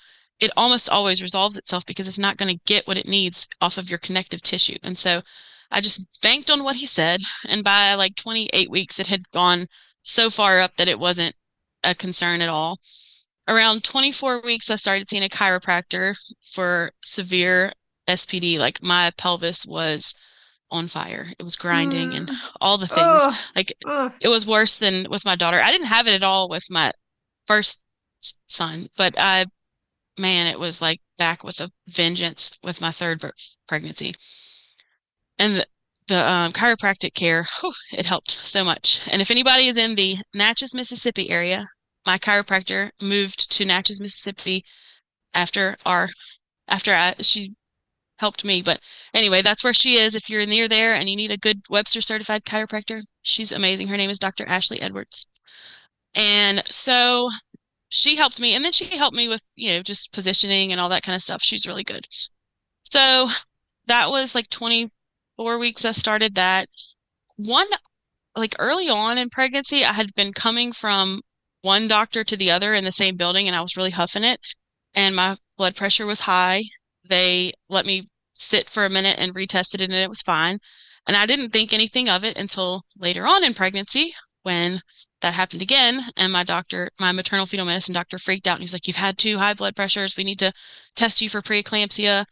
it almost always resolves itself because it's not going to get what it needs off of your connective tissue. And so I just banked on what he said. And by like twenty-eight weeks, it had gone so far up that it wasn't a concern at all. Around twenty-four weeks, I started seeing a chiropractor for severe S P D. Like my pelvis was on fire. It was grinding and Mm. all the things. Oh, Like oh. it was worse than with my daughter. I didn't have it at all with my first son, but I, man, it was like back with a vengeance with my third pregnancy. And the, the um, chiropractic care, whew, it helped so much. And if anybody is in the Natchez, Mississippi area, my chiropractor moved to Natchez, Mississippi after our after I she helped me. But anyway, that's where she is. If you're near there and you need a good Webster certified chiropractor, she's amazing. Her name is Doctor Ashley Edwards. And so she helped me, and then she helped me with, you know, just positioning and all that kind of stuff. She's really good. So that was like twenty-four weeks I started that. One, like early on in pregnancy, I had been coming from one doctor to the other in the same building, and I was really huffing it, and my blood pressure was high. They let me sit for a minute and retested it, and it was fine. And I didn't think anything of it until later on in pregnancy when that happened again. And my doctor, my maternal fetal medicine doctor freaked out and he was like, "You've had two high blood pressures. We need to test you for preeclampsia."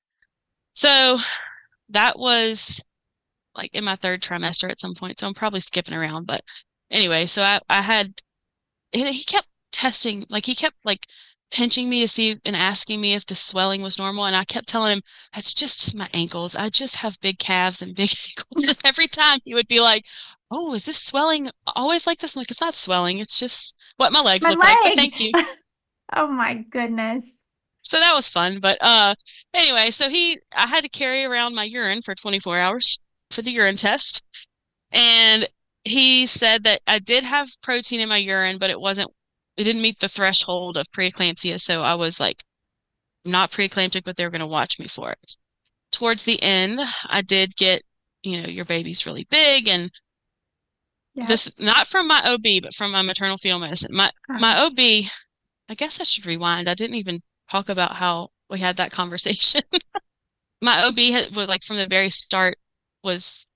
So that was like in my third trimester at some point. So I'm probably skipping around. But anyway, so I, I had, he kept testing, like he kept like pinching me to see and asking me if the swelling was normal. And I kept telling him, "That's just my ankles. I just have big calves and big ankles." And every time he would be like, "Oh, is this swelling always like this?" I'm like, "It's not swelling. It's just what my legs My look like." But leg. thank you. Oh my goodness. So that was fun. But uh, anyway, so he, I had to carry around my urine for twenty-four hours for the urine test. And he said that I did have protein in my urine, but it wasn't, it didn't meet the threshold of preeclampsia. So I was like, not preeclamptic, but they were going to watch me for it. Towards the end, I did get, you know, your baby's really big. And Yeah. this, not from my O B, but from my maternal fetal medicine. My, Uh-huh. my O B, I guess I should rewind. I didn't even talk about how we had that conversation. My O B had, was like from the very start was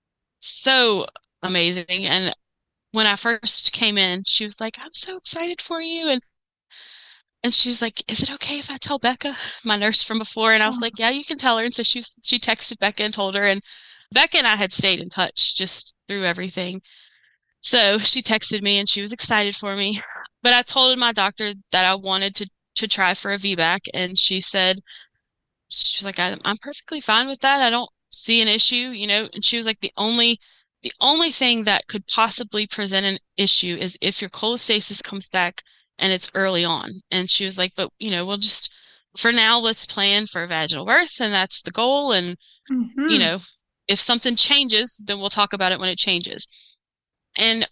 so amazing. And when I first came in, she was like, "I'm so excited for you." And and she was like, "Is it okay if I tell Becca, my nurse from before?" And I was Oh. like, "Yeah, you can tell her." And so she she texted Becca and told her. And Becca and I had stayed in touch just through everything. So she texted me and she was excited for me. But I told my doctor that I wanted to to try for a V BAC, and she said, she's like, I'm, I'm perfectly fine with that. I don't see an issue, you know. And she was like, the only the only thing that could possibly present an issue is if your cholestasis comes back and it's early on. And she was like, but you know, we'll just for now let's plan for a vaginal birth, and that's the goal. And you Mm-hmm. know, if something changes, then we'll talk about it when it changes. And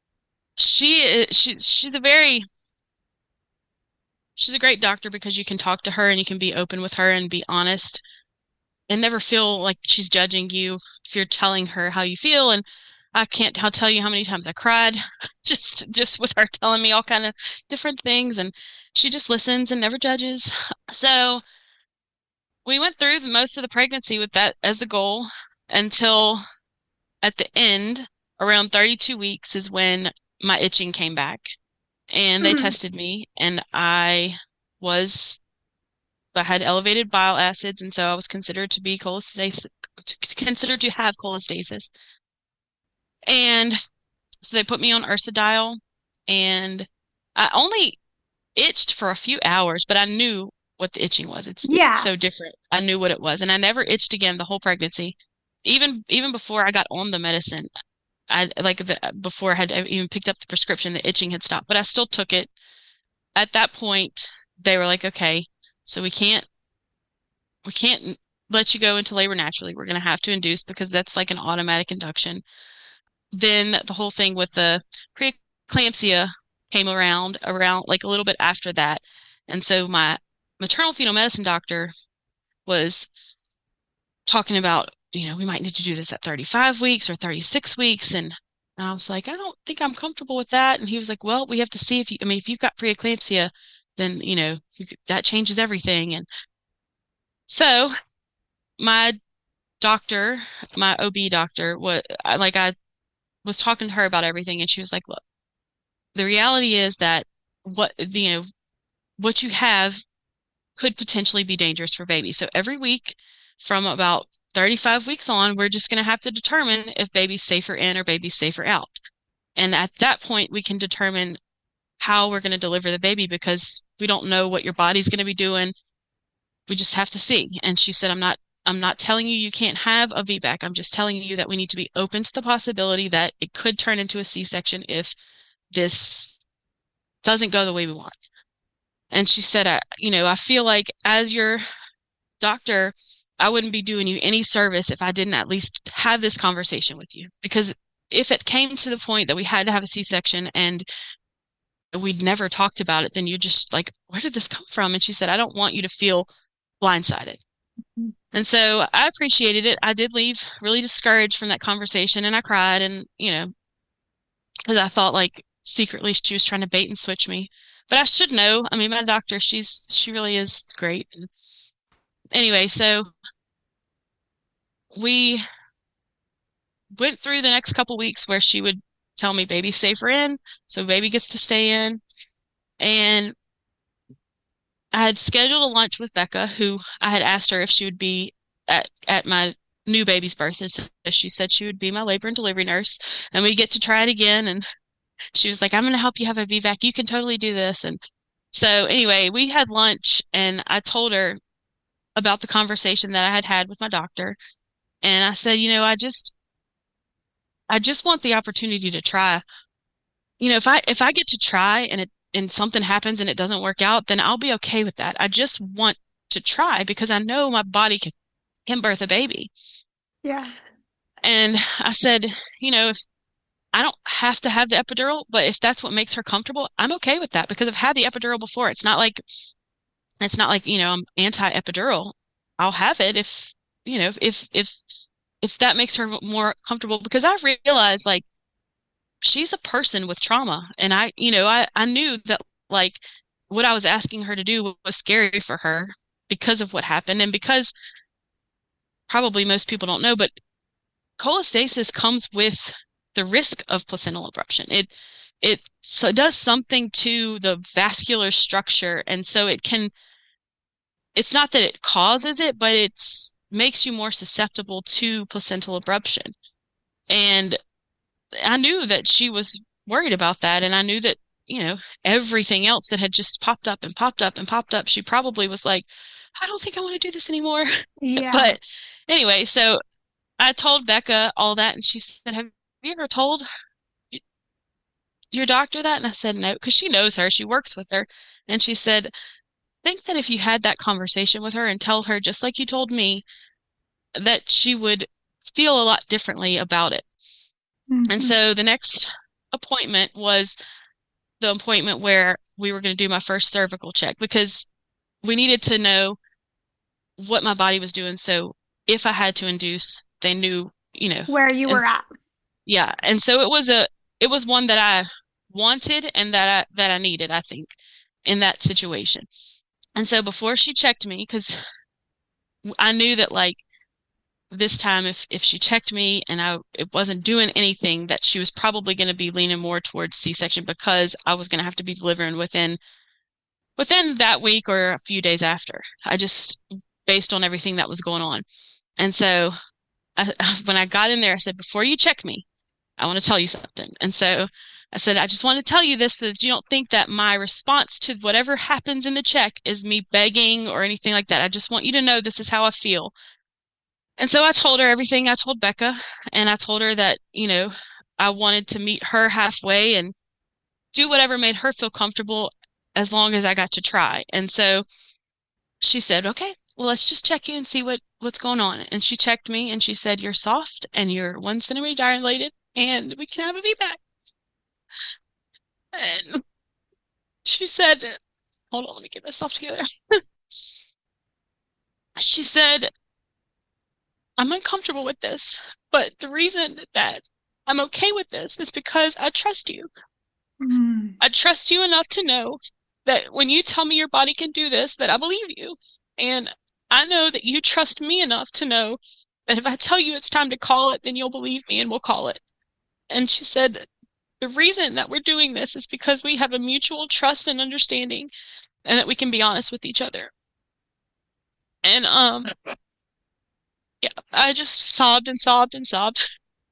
she she she's a very she's a great doctor because you can talk to her and you can be open with her and be honest and never feel like she's judging you if you're telling her how you feel. And I can't I'll tell you how many times I cried just just with her telling me all kind of different things, and she just listens and never judges. So we went through the, most of the pregnancy with that as the goal until at the end, around thirty-two weeks is when my itching came back, and they Mm-hmm. tested me, and I was I had elevated bile acids, and so I was considered to be cholestasis, considered to have cholestasis. And so they put me on Ursodiol, and I only itched for a few hours, but I knew what the itching was. It's Yeah. so different. I knew what it was, and I never itched again the whole pregnancy. Even even before I got on the medicine, I like the, before I had even picked up the prescription, the itching had stopped, but I still took it. At that point, they were like, "Okay, so we can't we can't let you go into labor naturally. We're going to have to induce because that's like an automatic induction." Then the whole thing with the preeclampsia came around around like a little bit after that. And so my maternal fetal medicine doctor was talking about, you know, we might need to do this at thirty-five weeks or thirty-six weeks. And, and I was like, I don't think I'm comfortable with that. And he was like, well, we have to see if you, I mean, if you've got preeclampsia, then, you know, that changes everything. And so my doctor, my O B doctor, what like I was talking to her about everything, and she was like, look, the reality is that what you know what you have could potentially be dangerous for baby. So every week from about thirty-five weeks on, we're just going to have to determine if baby's safer in or baby's safer out. And at that point, we can determine how we're going to deliver the baby because we don't know what your body's going to be doing. We just have to see. And she said, I'm not I'm not telling you you can't have a V BAC. I'm just telling you that we need to be open to the possibility that it could turn into a C-section if this doesn't go the way we want. And she said, I, you know, I feel like as your doctor, I wouldn't be doing you any service if I didn't at least have this conversation with you. Because if it came to the point that we had to have a C-section and we'd never talked about it, then you're just like, where did this come from? And she said, I don't want you to feel blindsided. Mm-hmm. And so I appreciated it. I did leave really discouraged from that conversation, and I cried, and, you know, because I thought like secretly she was trying to bait and switch me. But I should know. I mean, my doctor, she's she really is great. And anyway, so we went through the next couple weeks where she would tell me baby's safer in, so baby gets to stay in. And I had scheduled a lunch with Becca, who I had asked her if she would be at, at my new baby's birth. And so she said she would be my labor and delivery nurse, and we get to try it again. And she was like, I'm going to help you have a V BAC. You can totally do this. And so anyway, we had lunch, and I told her about the conversation that I had had with my doctor. And I said, you know, I just, I just want the opportunity to try. You know, if I, if I get to try and it, and something happens and it doesn't work out, then I'll be okay with that. I just want to try because I know my body can, can birth a baby. Yeah. And I said, you know, if I don't have to have the epidural, but if that's what makes her comfortable, I'm okay with that because I've had the epidural before. It's not like, it's not like, you know, I'm anti-epidural. I'll have it if, you know, if, if, if that makes her more comfortable, because I realized like she's a person with trauma. And I, you know, I, I knew that like what I was asking her to do was scary for her because of what happened. And because probably most people don't know, but cholestasis comes with the risk of placental abruption. It, it so it does something to the vascular structure. And so it can, it's not that it causes it, but it's makes you more susceptible to placental abruption. And I knew that she was worried about that. And I knew that, you know, everything else that had just popped up and popped up and popped up, she probably was like, I don't think I want to do this anymore. Yeah. But anyway, so I told Becca all that, and she said, have you ever told your doctor that? And I said, no, because she knows her, she works with her. And she said, think that if you had that conversation with her and tell her, just like you told me, that she would feel a lot differently about it. Mm-hmm. And so the next appointment was the appointment where we were going to do my first cervical check because we needed to know what my body was doing. So if I had to induce, they knew, you know, where you and, were at. Yeah. And so it was a, it was one that I wanted and that I, that I needed, I think, in that situation. And so before she checked me, because I knew that like this time if if she checked me and I it wasn't doing anything, that she was probably going to be leaning more towards C-section because I was going to have to be delivering within within that week or a few days after. I just based on everything that was going on. And so I, when I got in there, I said, before you check me, I want to tell you something. And so I said, I just want to tell you this so that you don't think that my response to whatever happens in the check is me begging or anything like that. I just want you to know this is how I feel. And so I told her everything I told Becca, and I told her that, you know, I wanted to meet her halfway and do whatever made her feel comfortable as long as I got to try. And so she said, okay, well, let's just check you and see what, what's going on. And she checked me and she said, you're soft and you're one centimeter dilated and we can have a V BAC. And she said, hold on, let me get myself together. She said, I'm uncomfortable with this, but the reason that I'm okay with this is because I trust you. Mm. I trust you enough to know that when you tell me your body can do this, that I believe you. And I know that you trust me enough to know that if I tell you it's time to call it, then you'll believe me and we'll call it. And she said, the reason that we're doing this is because we have a mutual trust and understanding and that we can be honest with each other. And um yeah, I just sobbed and sobbed and sobbed.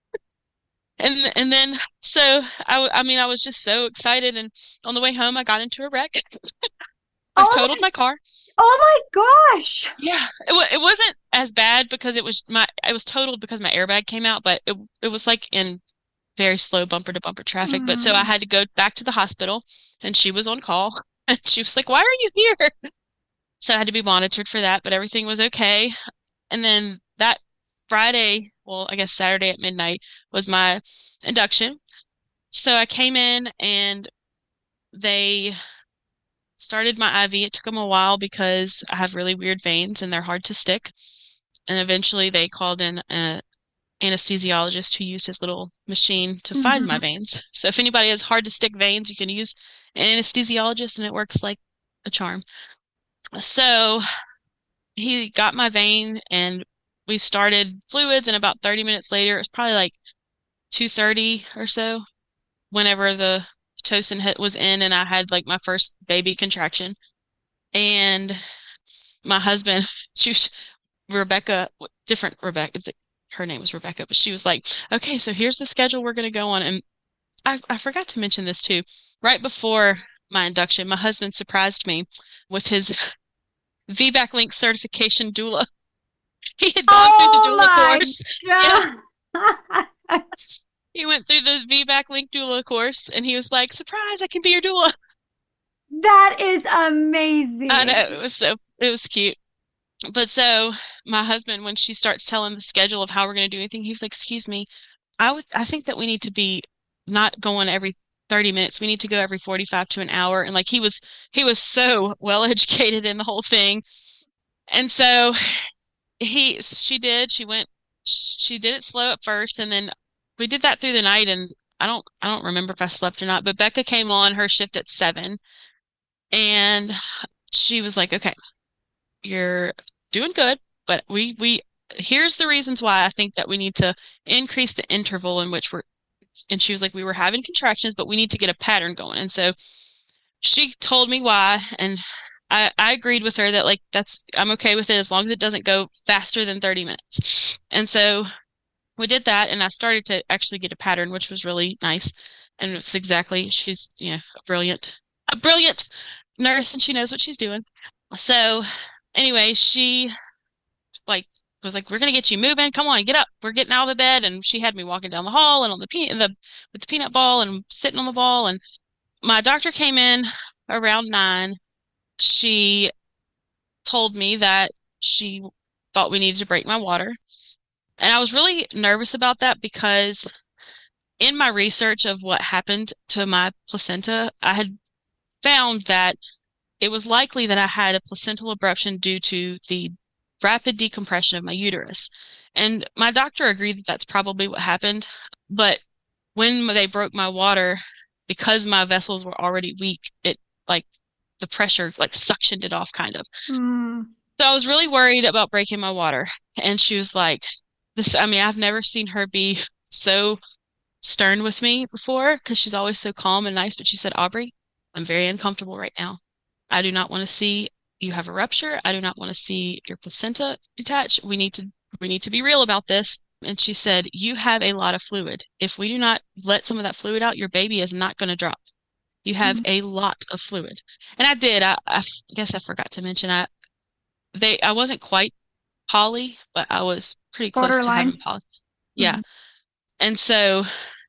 And and then so I I mean I was just so excited, and on the way home I got into a wreck. I've Oh totaled my, my car. oh my gosh. Yeah, it wa it wasn't as bad because it was my it was totaled because my airbag came out, but it it was like in very slow bumper to bumper traffic. But so I Mm. had to go back to the hospital, and she was on call, and she was like, "Why are you here?" So I had to be monitored for that, but everything was okay. And then that Friday, well, I guess Saturday at midnight was my induction. So I came in and they started my I V. It took them a while because I have really weird veins and they're hard to stick. And eventually they called in a anesthesiologist who used his little machine to find my Mhm. veins. So if anybody has hard to stick veins, you can use an anesthesiologist and it works like a charm. So he got my vein and we started fluids, and about thirty minutes later, it was probably like two thirty or so, whenever the Pitocin hit was in and I had like my first baby contraction. And my husband, she was, Rebecca, different Rebecca, it's, her name was Rebecca, but she was like, okay, so here's the schedule we're going to go on. And I, I forgot to mention this too. Right before my induction, my husband surprised me with his V BAC Link certification doula. He had gone through the Oh doula my course. Yeah, God. he went through the V BAC Link doula course and he was like, surprise, I can be your doula. That is I know, amazing. it was so, it was cute. But so my husband, when she starts telling the schedule of how we're going to do anything, he was like, excuse me, I would, I think that we need to be not going every thirty minutes. We need to go every forty-five to an hour. And like he was, he was so well educated in the whole thing. And so he, she did, she went, she did it slow at first. And then we did that through the night. And I don't, I don't remember if I slept or not, but Becca came on her shift at seven and she was like, okay, you're doing good, but we we here's the reasons why I think that we need to increase the interval in which we're and she was like, we were having contractions, but we need to get a pattern going. And so she told me why, and I I agreed with her that like that's I'm okay with it as long as it doesn't go faster than thirty minutes. And so we did that, and I started to actually get a pattern, which was really nice. And it's exactly she's, you know, a brilliant a brilliant nurse and she knows what she's doing. So anyway, she like was like, "We're gonna get you moving. Come on, get up. We're getting out of the bed." And she had me walking down the hall and on the pe the with the peanut ball and sitting on the ball. And my doctor came in around nine. She told me that she thought we needed to break my water, and I was really nervous about that because in my research of what happened to my placenta, I had found that it was likely that I had a placental abruption due to the rapid decompression of my uterus. And my doctor agreed that that's probably what happened. But when they broke my water, because my vessels were already weak, it like the pressure like suctioned it off kind of. Mm. So I was really worried about breaking my water. And she was like, this, I mean, I've never seen her be so stern with me before because she's always so calm and nice. But she said, Aubrey, I'm very uncomfortable right now. I do not want to see you have a rupture. I do not want to see your placenta detach. We need to we need to be real about this. And she said, you have a lot of fluid. If we do not let some of that fluid out, your baby is not going to drop. You have Mm. a lot of fluid. And I did. I, I guess I forgot to mention I they I wasn't quite poly, but I was pretty close to having Borderline. poly. Yeah. Mhm. And so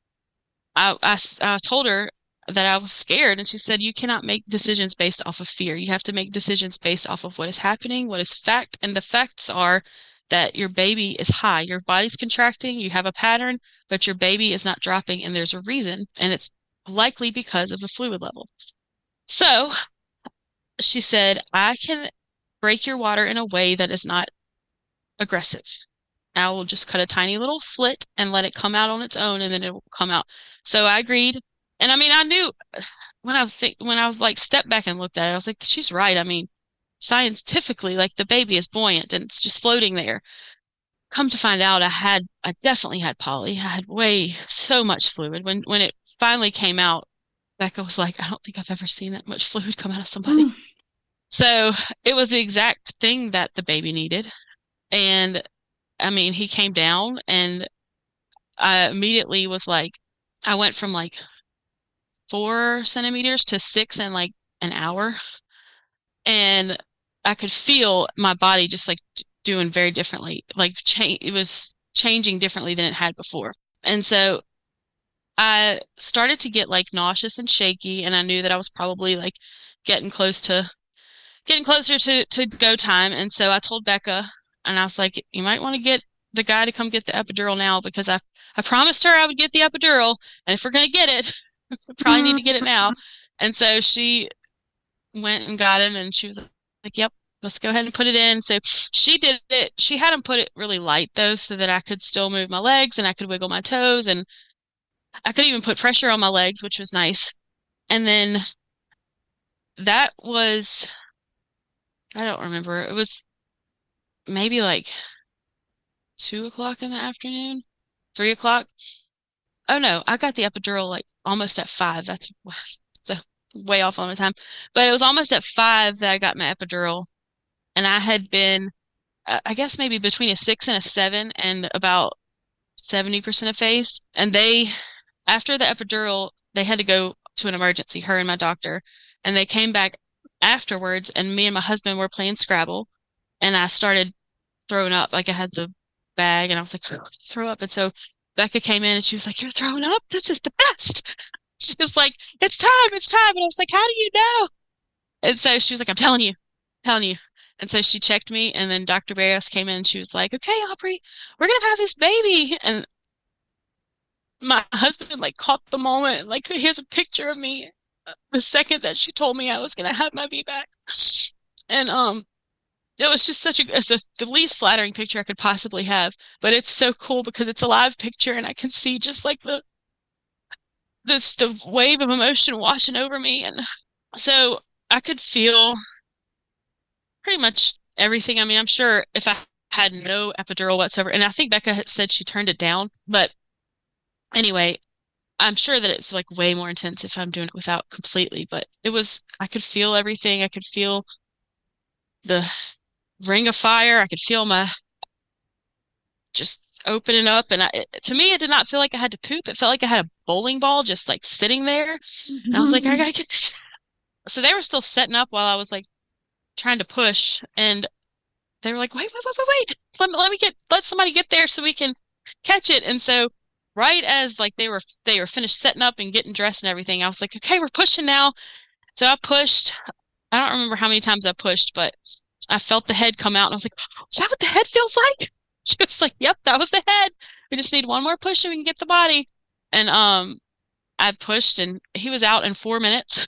I, I, I told her that I was scared, and she said, you cannot make decisions based off of fear. You have to make decisions based off of what is happening, what is fact. And the facts are that your baby is high. Your body's contracting, you have a pattern, but your baby is not dropping, and there's a reason, and it's likely because of the fluid level. So she said, I can break your water in a way that is not aggressive. I will just cut a tiny little slit and let it come out on its own, and then it will come out. So I agreed. And I mean, I knew when I think when I was like stepped back and looked at it, I was like, she's right. I mean, scientifically, like the baby is buoyant and it's just floating there. Come to find out, I had I definitely had poly. I had way so much fluid. When when it finally came out, Becca was like, I don't think I've ever seen that much fluid come out of somebody. Mm. So it was the exact thing that the baby needed. And I mean, he came down and I immediately was like, I went from like four centimeters to six in like an hour. And I could feel my body just like d- doing very differently. Like change, it was changing differently than it had before. And so I started to get like nauseous and shaky, and I knew that I was probably like getting close to getting closer to to go time. And so I told Becca, and I was like, you might want to get the guy to come get the epidural now because I I promised her I would get the epidural, and if we're gonna get it, we probably need to get it now. And so she went and got him, and she was like, "Yep, let's go ahead and put it in." So she did it. She had him put it really light though, so that I could still move my legs and I could wiggle my toes, and I could even put pressure on my legs, which was nice. And then that was, I don't remember. It was maybe like two o'clock in the afternoon, three o'clock. Oh no, I got the epidural like almost at five. That's so way off on the time. But it was almost at five that I got my epidural, and I had been, uh, I guess maybe between a six and a seven, and about seventy percent effaced. And they, after the epidural, they had to go to an emergency, her and my doctor, and they came back afterwards, and me and my husband were playing Scrabble, and I started throwing up. Like I had the bag, and I was like, throw up. And so Becca came in, and she was like, "You're throwing up? This is the best." She was like, "It's time, it's time." And I was like, "How do you know?" And so she was like, "I'm telling you, telling you." And so she checked me, and then doctor Barrios came in, and she was like, "Okay, Aubrey, we're gonna have this baby." And my husband like caught the moment, like he has a picture of me uh, the second that she told me I was gonna have my V BAC. And um, it was just such a, it's a the least flattering picture I could possibly have. But it's so cool because it's a live picture, and I can see just like the this the wave of emotion washing over me, and so I could feel pretty much everything. I mean, I'm sure if I had no epidural whatsoever, and I think Becca had said she turned it down, but anyway, I'm sure that it's like way more intense if I'm doing it without completely, but it was, I could feel everything. I could feel the ring of fire. I could feel my just opening up. And I, it, to me, it did not feel like I had to poop. It felt like I had a bowling ball just like sitting there. And I was like, I gotta get this. So they were still setting up while I was like trying to push. And they were like, wait, wait, wait, wait, wait. Let me, let me get, let somebody get there so we can catch it. And so right as like they were they were finished setting up and getting dressed and everything, I was like, okay, we're pushing now. So I pushed. I don't remember how many times I pushed, but I felt the head come out and I was like, is that what the head feels like? She was like, yep, that was the head. We just need one more push and we can get the body. And um I pushed and he was out in four minutes.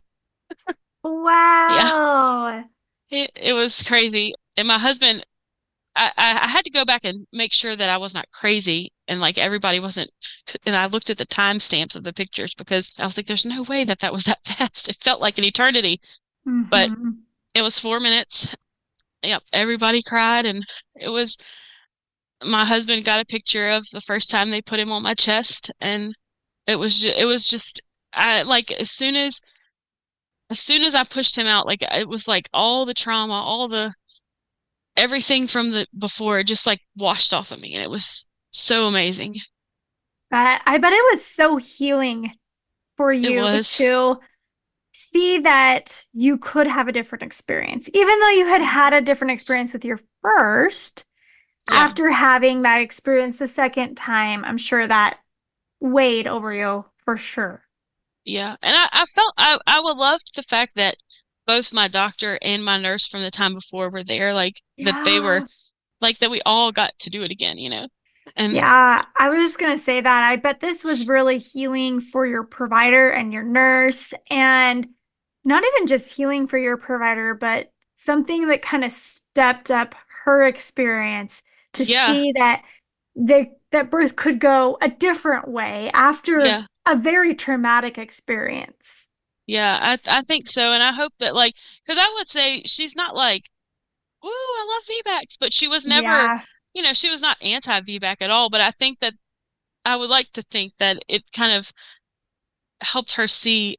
Yeah, Wow. it, it was crazy. And my husband, I, I had to go back and make sure that I was not crazy and like everybody wasn't. And I looked at the timestamps of the pictures because I was like, there's no way that that was that fast. It felt like an eternity, but Hmm. it was four minutes. Yep, everybody cried, and it was my husband got a picture of the first time they put him on my chest, and it was just, it was just I like as soon as as soon as I pushed him out, like it was like all the trauma, all the everything from the before just like washed off of me, and it was so amazing. But I bet it was so healing for It you was. to see that you could have a different experience. Even though you had had a different experience with your first, Yeah. after having that experience the second time, I'm sure that weighed over you for sure. Yeah. And I, I felt I, I would love the fact that both my doctor and my nurse from the time before were there, like that they were Yeah. like that we all got to do it again, you know? And Yeah, I was just gonna say that. I bet this was really healing for your provider and your nurse, and not even just healing for your provider, but something that kind of stepped up her experience to yeah, see that the that birth could go a different way after yeah. a very traumatic experience. Yeah, I I think so, and I hope that like, because I would say she's not like, "Woo, I love V BACs," but she was never, Yeah, you know, she was not anti-V BAC at all. But I think that I would like to think that it kind of helped her see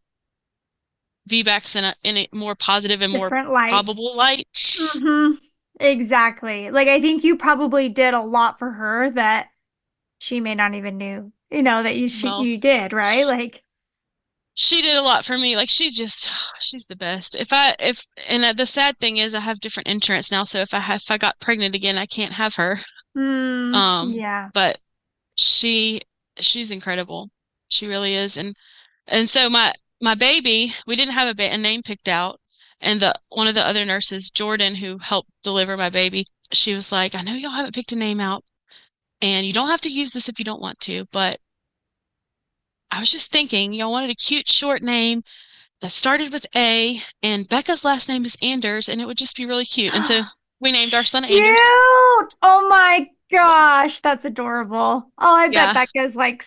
V BACs in a in a more positive and more different light. probable light. Hmm. Exactly. Like I think you probably did a lot for her that she may not even knew, you know, that you she Well, you did, right? Like, she did a lot for me. Like she just, she's the best. If I if and uh, the sad thing is I have different insurance now, so if I have, if I got pregnant again, I can't have her. hmm, Um, yeah. but she she's incredible. She really is. And and so my my baby, we didn't have a, ba a name picked out, and the one of the other nurses, Jordan, who helped deliver my baby, she was like, "I know y'all haven't picked a name out, and you don't have to use this if you don't want to, but I was just thinking, y'all wanted a cute short name that started with A, and Becca's last name is Anders, and it would just be really cute." And so we named our son Anders. Cute. Oh my gosh, that's adorable. Oh, I bet Yeah, Becca's like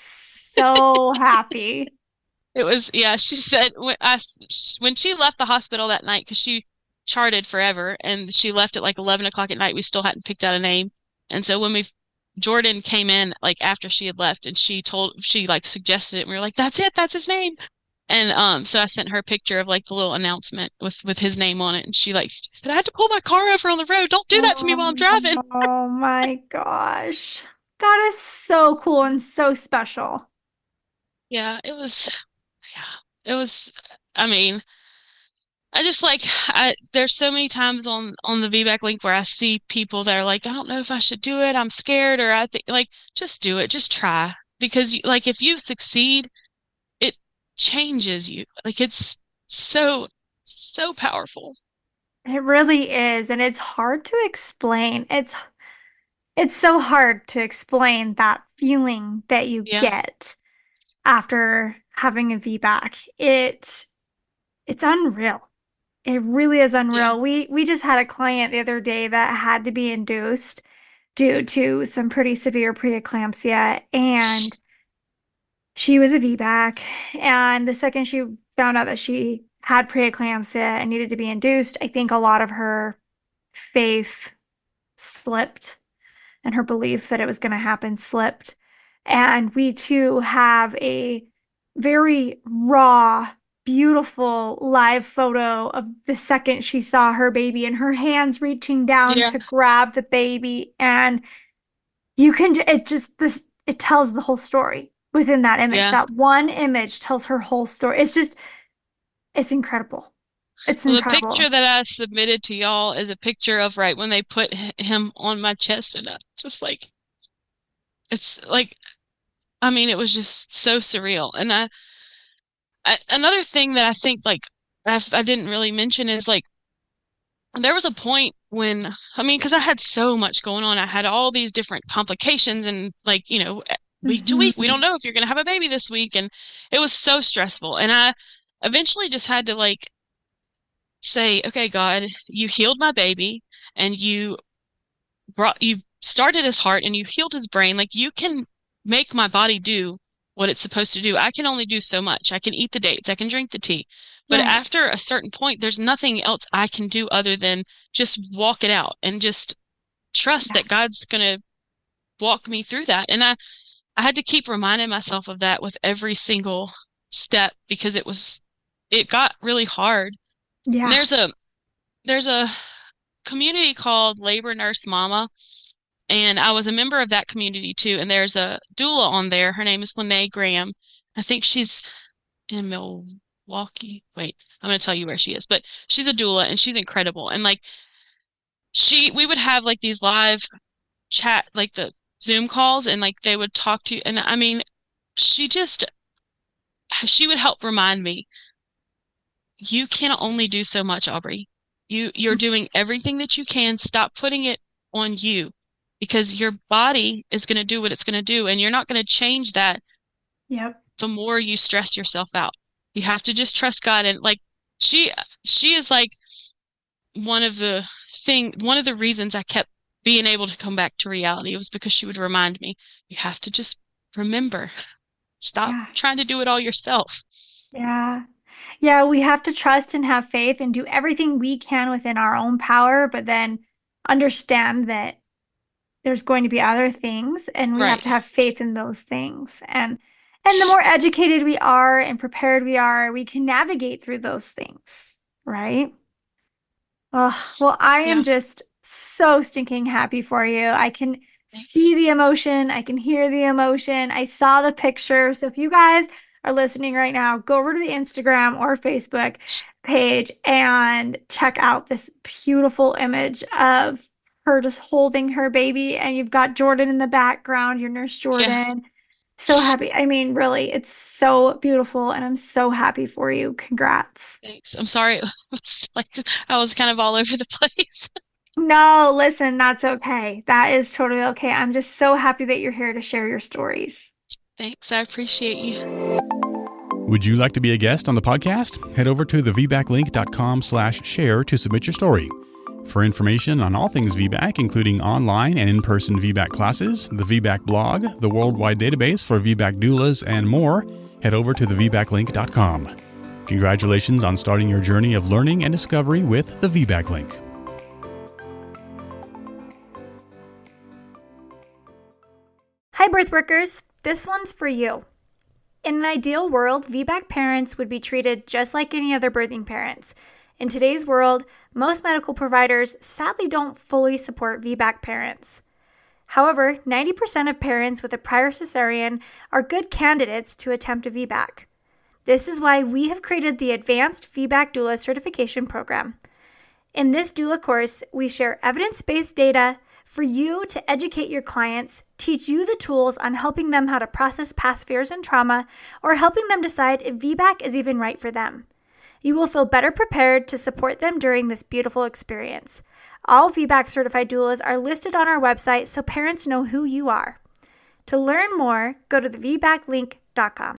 so happy. it was, yeah, she said when I s- when she left the hospital that night, because she charted forever, and she left at like eleven o'clock at night, we still hadn't picked out a name. And so when we, Jordan came in like after she had left, and she told, she like suggested it, and we were like, "That's it, that's his name." And um, so I sent her a picture of like the little announcement with with his name on it, and she like she said, "I had to pull my car over on the road. Don't do that to me while I'm Oh, driving." oh my gosh. That is so cool and so special. Yeah, it was, yeah, it was. I mean, I just like, I there's so many times on on the V BAC link where I see people that are like, "I don't know if I should do it. I'm scared," or I think like, just do it, just try, because you, like if you succeed, it changes you. Like it's so so powerful. It really is, and it's hard to explain. It's it's so hard to explain that feeling that you Yeah, get after having a V BAC. It it's unreal. It really is yeah, unreal. We we just had a client the other day that had to be induced due to some pretty severe preeclampsia, and she was a V BAC. And the second she found out that she had preeclampsia and needed to be induced, I think a lot of her faith slipped and her belief that it was going to happen slipped. And we too have a very raw, beautiful live photo of the second she saw her baby and her hands reaching down yeah. to grab the baby. And you can, it just, this, it tells the whole story within that image. Yeah. That one image tells her whole story. It's just, it's incredible. It's Well, the incredible. picture that I submitted to y'all is a picture of right when they put h- him on my chest, and I just like, it's like, I mean, it was just so surreal. And I, I another thing that I think like I, I didn't really mention is like there was a point when, I mean, because I had so much going on. I had all these different complications, and like, you know, week to week, we Hmm. don't know if you're going to have a baby this week. And it was so stressful. And I eventually just had to like say, "Okay, God, you healed my baby, and you brought, you started his heart and you healed his brain. Like you can make my body do what it's supposed to do. I can only do so much. I can eat the dates, I can drink the tea. But Right. after a certain point, there's nothing else I can do other than just walk it out and just trust Yeah. that God's gonna walk me through that." And I, I had to keep reminding myself of that with every single step, because it was, it got really hard. And Yeah. there's a there's a community called Labor Nurse Mama, and I was a member of that community too. And there's a doula on there. Her name is Lene Graham. I think she's in Milwaukee. Wait, I'm going to tell you where she is. But she's a doula, and she's incredible. And like she, we would have like these live chat, like the Zoom calls, and like they would talk to you. And I mean, she just, she would help remind me, you can only do so much, Aubrey. You, you're doing everything that you can. Stop putting it on you, because your body is going to do what it's going to do, and you're not going to change that Yep. the more you stress yourself out. You have to just trust God. And like she she is like one of the thing one of the reasons I kept being able to come back to reality. It was because she would remind me, you have to just remember. Stop Yeah. trying to do it all yourself. Yeah. Yeah, we have to trust and have faith and do everything we can within our own power, but then understand that there's going to be other things and we have Right. to have faith in those things. And and the more educated we are and prepared we are, we can navigate through those things, right? Oh, well, I am Yeah. just so stinking happy for you. I can see Thanks. the emotion, I can hear the emotion. I saw the picture. So if you guys are listening right now, go over to the Instagram or Facebook page and check out this beautiful image of her just holding her baby. And you've got Jordan in the background, your nurse Yeah. Jordan. So happy. I mean, really, it's so beautiful, and I'm so happy for you. Congrats. Thanks. I'm sorry. It was like I was kind of all over the place. No, listen, that's okay. That is totally okay. I'm just so happy that you're here to share your stories. Thanks. I appreciate you. Would you like to be a guest on the podcast? Head over to the v bac link dot com slash share to submit your story. For information on all things V BAC, including online and in-person V BAC classes, the V BAC blog, the worldwide database for V BAC doulas, and more, head over to the v bac link dot com. Congratulations on starting your journey of learning and discovery with the V BAC Link. Hi, birth workers. This one's for you. In an ideal world, V BAC parents would be treated just like any other birthing parents. In today's world, most medical providers sadly don't fully support V BAC parents. However, ninety percent of parents with a prior cesarean are good candidates to attempt a V BAC. This is why we have created the Advanced V BAC Doula Certification Program. In this doula course, we share evidence-based data for you to educate your clients, teach you the tools on helping them how to process past fears and trauma, or helping them decide if V BAC is even right for them. You will feel better prepared to support them during this beautiful experience. All V BAC certified doulas are listed on our website so parents know who you are. To learn more, go to the v bac link dot com.